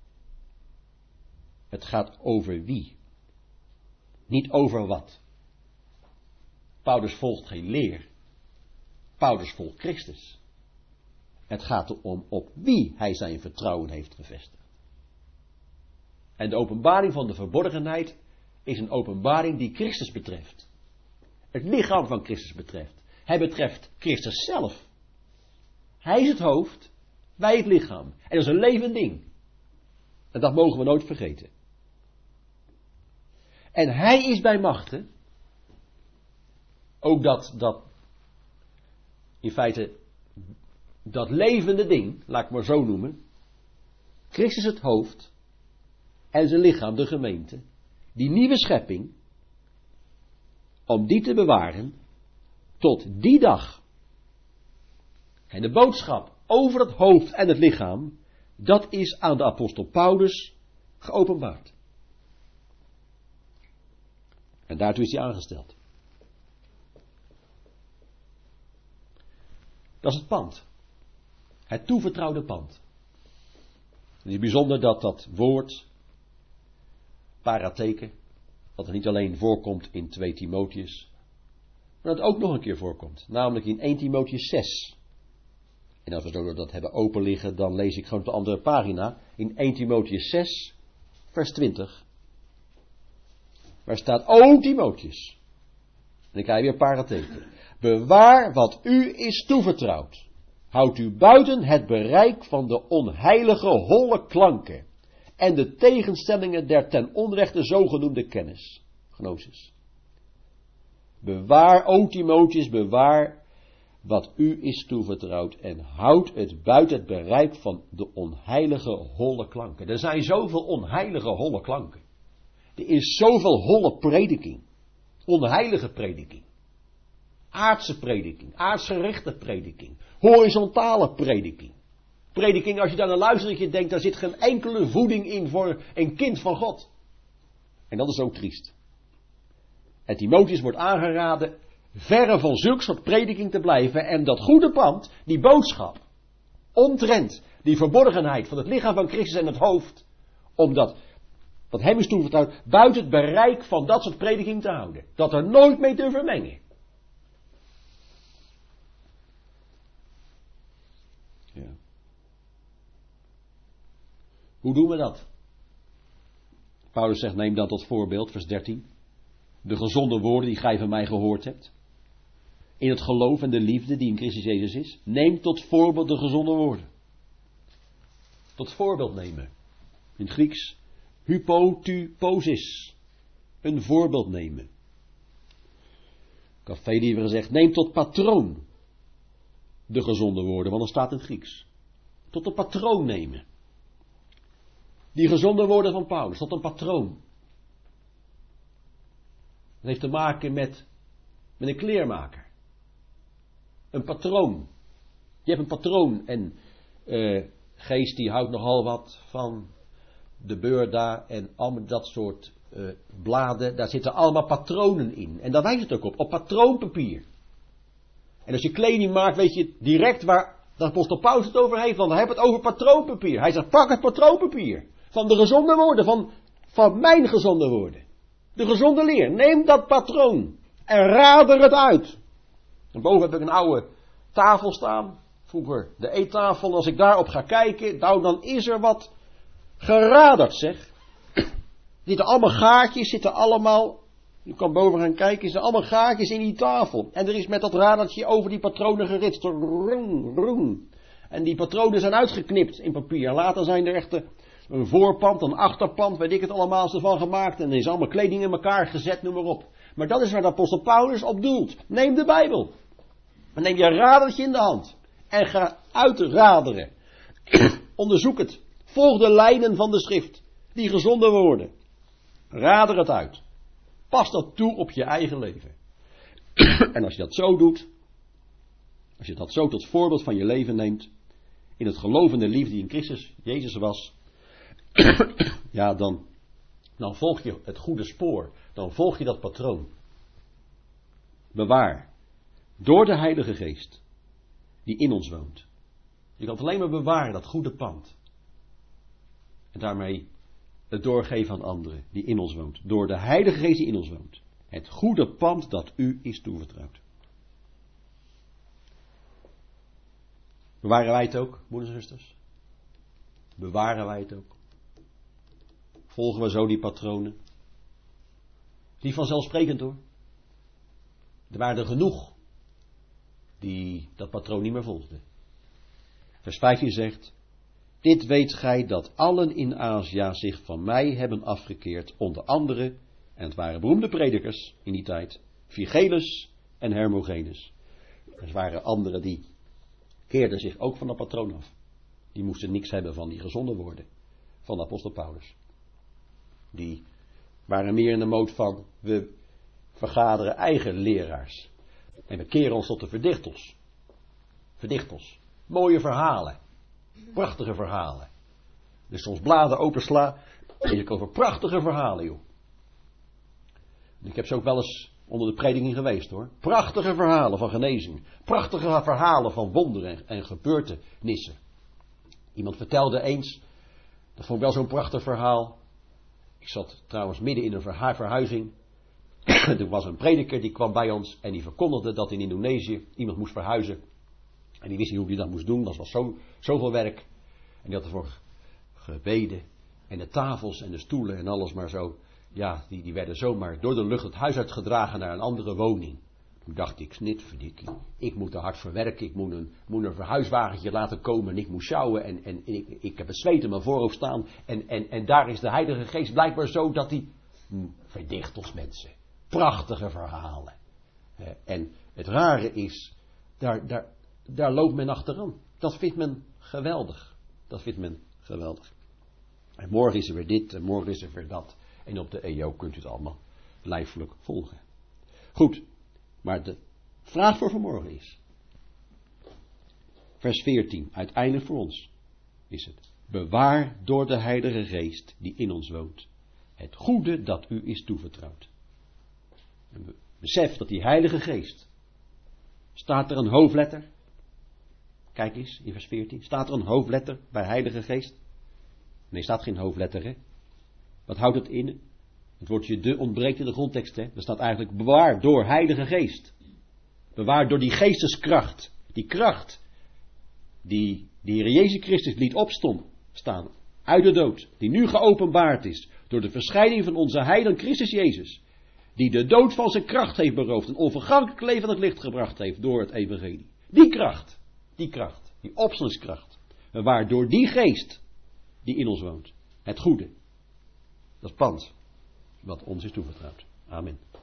S1: Het gaat over wie. Niet over wat. Paulus volgt geen leer. Paulus volgt Christus. Het gaat erom op wie hij zijn vertrouwen heeft gevestigd. En de openbaring van de verborgenheid is een openbaring die Christus betreft. Het lichaam van Christus betreft. Hij betreft Christus zelf. Hij is het hoofd, wij het lichaam. En dat is een levend ding. En dat mogen we nooit vergeten. En hij is bij machte, ook dat in feite, dat levende ding, laat ik maar zo noemen, Christus het hoofd en zijn lichaam, de gemeente, die nieuwe schepping, om die te bewaren tot die dag. En de boodschap over het hoofd en het lichaam, dat is aan de apostel Paulus geopenbaard. En daartoe is hij aangesteld. Dat is het pand. Het toevertrouwde pand. Het is bijzonder dat dat woord, parateken, dat er niet alleen voorkomt in 2 Timotheus, maar dat het ook nog een keer voorkomt. Namelijk in 1 Timotheus 6. En als we zo dat hebben open liggen, dan lees ik gewoon op de andere pagina. In 1 Timotheus 6, vers 20. Waar staat, o Timotheus. En dan krijg je weer parateken. Bewaar wat u is toevertrouwd. Houd u buiten het bereik van de onheilige holle klanken. En de tegenstellingen der ten onrechte zogenoemde kennis. Gnosis. Bewaar, o Timotheus, bewaar wat u is toevertrouwd en houd het buiten het bereik van de onheilige holle klanken. Er zijn zoveel onheilige holle klanken. Er is zoveel holle prediking. Onheilige prediking. Aardse prediking. Aardsgerichte prediking. Horizontale prediking. Prediking, als je daar naar luistert, dat je denkt, daar zit geen enkele voeding in voor een kind van God. En dat is ook triest. En Timotheus wordt aangeraden verre van zulk soort prediking te blijven en dat goede pand, die boodschap, omtrent die verborgenheid van het lichaam van Christus en het hoofd, omdat wat hem is toevertrouwd, buiten het bereik van dat soort prediking te houden. Dat er nooit mee te vermengen. Ja. Hoe doen we dat? Paulus zegt, neem dat tot voorbeeld, vers 13. De gezonde woorden die gij van mij gehoord hebt. In het geloof en de liefde die in Christus Jezus is. Neem tot voorbeeld de gezonde woorden. Tot voorbeeld nemen. In het Grieks, hypotyposis. Een voorbeeld nemen. Ik had veel liever gezegd, neem tot patroon de gezonde woorden, want dan staat in het Grieks. Tot een patroon nemen. Die gezonde woorden van Paulus, tot een patroon. Dat heeft te maken met een kleermaker. Een patroon. Je hebt een patroon en geest die houdt nogal wat van de beurda en allemaal dat soort bladen. Daar zitten allemaal patronen in. En daar wijst het ook op patroonpapier. En als je kleding maakt, weet je direct waar de apostel Paulus het over heeft. Want dan heb je het over patroonpapier. Hij zegt, pak het patroonpapier. Van de gezonde woorden, van mijn gezonde woorden. De gezonde leer. Neem dat patroon. En rader het uit. En boven heb ik een oude tafel staan. Vroeger de eettafel. Als ik daarop ga kijken, nou dan is er wat geraderd, zeg. Er zitten allemaal gaatjes, zitten allemaal. Je kan boven gaan kijken, er zitten allemaal gaatjes in die tafel. En er is met dat radertje over die patronen geritst. Roem, roem. En die patronen zijn uitgeknipt in papier. En later zijn er echt een voorpand, een achterpand, weet ik het allemaal, is ervan gemaakt. En er is allemaal kleding in elkaar gezet, noem maar op. Maar dat is waar de apostel Paulus op doelt. Neem de Bijbel. En neem je radertje in de hand. En ga uitraderen. Onderzoek het. Volg de lijnen van de schrift. Die gezonde woorden. Rader het uit. Pas dat toe op je eigen leven. En als je dat zo doet. Als je dat zo tot voorbeeld van je leven neemt. In het gelovende liefde die in Christus Jezus was. Ja, dan volg je het goede spoor. Dan volg je dat patroon. Bewaar. Door de Heilige Geest. Die in ons woont. Je kan het alleen maar bewaren, dat goede pand. En daarmee het doorgeven aan anderen die in ons woont. Door de Heilige Geest die in ons woont. Het goede pand dat u is toevertrouwd. Bewaren wij het ook, moeders en zusters? Bewaren wij het ook? Volgen we zo die patronen? Niet vanzelfsprekend hoor. Er waren er genoeg die dat patroon niet meer volgden. Vers 15 zegt: dit weet gij dat allen in Azië zich van mij hebben afgekeerd, onder andere, en het waren beroemde predikers in die tijd, Vigelus en Hermogenes. Er waren anderen die keerden zich ook van dat patroon af. Die moesten niks hebben van die gezonde woorden van de apostel Paulus. Die waren meer in de moot van, we vergaderen eigen leraars. En we keren ons tot de verdichtels. Verdichtels. Mooie verhalen. Prachtige verhalen. Dus soms bladen opensla. En ik over prachtige verhalen, joh. En ik heb ze ook wel eens onder de prediking geweest, hoor. Prachtige verhalen van genezing. Prachtige verhalen van wonderen en gebeurtenissen. Iemand vertelde eens, dat vond ik wel zo'n prachtig verhaal. Ik zat trouwens midden in een verhuizing. Er was een prediker die kwam bij ons en die verkondigde dat in Indonesië iemand moest verhuizen. En die wist niet hoe hij dat moest doen, dat was zoveel werk. En die had ervoor gebeden. En de tafels en de stoelen en alles maar zo. Ja, die werden zomaar door de lucht het huis uitgedragen naar een andere woning. Toen dacht ik, snitverdikkie, ik moet er hard voor werken. Ik moet een verhuiswagentje laten komen en ik moet sjouwen. En ik heb het zweet in mijn voorhoofd staan. En daar is de Heilige Geest blijkbaar zo dat hij verdichtels mensen. Prachtige verhalen. En het rare is, daar loopt men achteraan. Dat vindt men geweldig. Dat vindt men geweldig. En morgen is er weer dit en morgen is er weer dat. En op de EO kunt u het allemaal lijfelijk volgen. Goed, maar de vraag voor vanmorgen is. Vers 14, uiteindelijk voor ons is het. Bewaar door de Heilige Geest die in ons woont. Het goede dat u is toevertrouwd. En besef dat die Heilige Geest. Staat er een hoofdletter? Kijk eens, in vers 14. Staat er een hoofdletter bij Heilige Geest? Nee, staat geen hoofdletter, hè? Wat houdt het in? Het woordje de ontbreekt in de grondtekst, hè? Er staat eigenlijk bewaar door Heilige Geest. Bewaar door die geesteskracht. Die kracht die de Heer Jezus Christus liet opstaan uit de dood. Die nu geopenbaard is door de verschijning van onze heiland Christus Jezus. Die de dood van zijn kracht heeft beroofd. Een onvergankelijk leven aan het licht gebracht heeft door het evangelie. Die kracht, die opstandingskracht. Waardoor die geest die in ons woont. Het goede. Dat pand wat ons is toevertrouwd. Amen.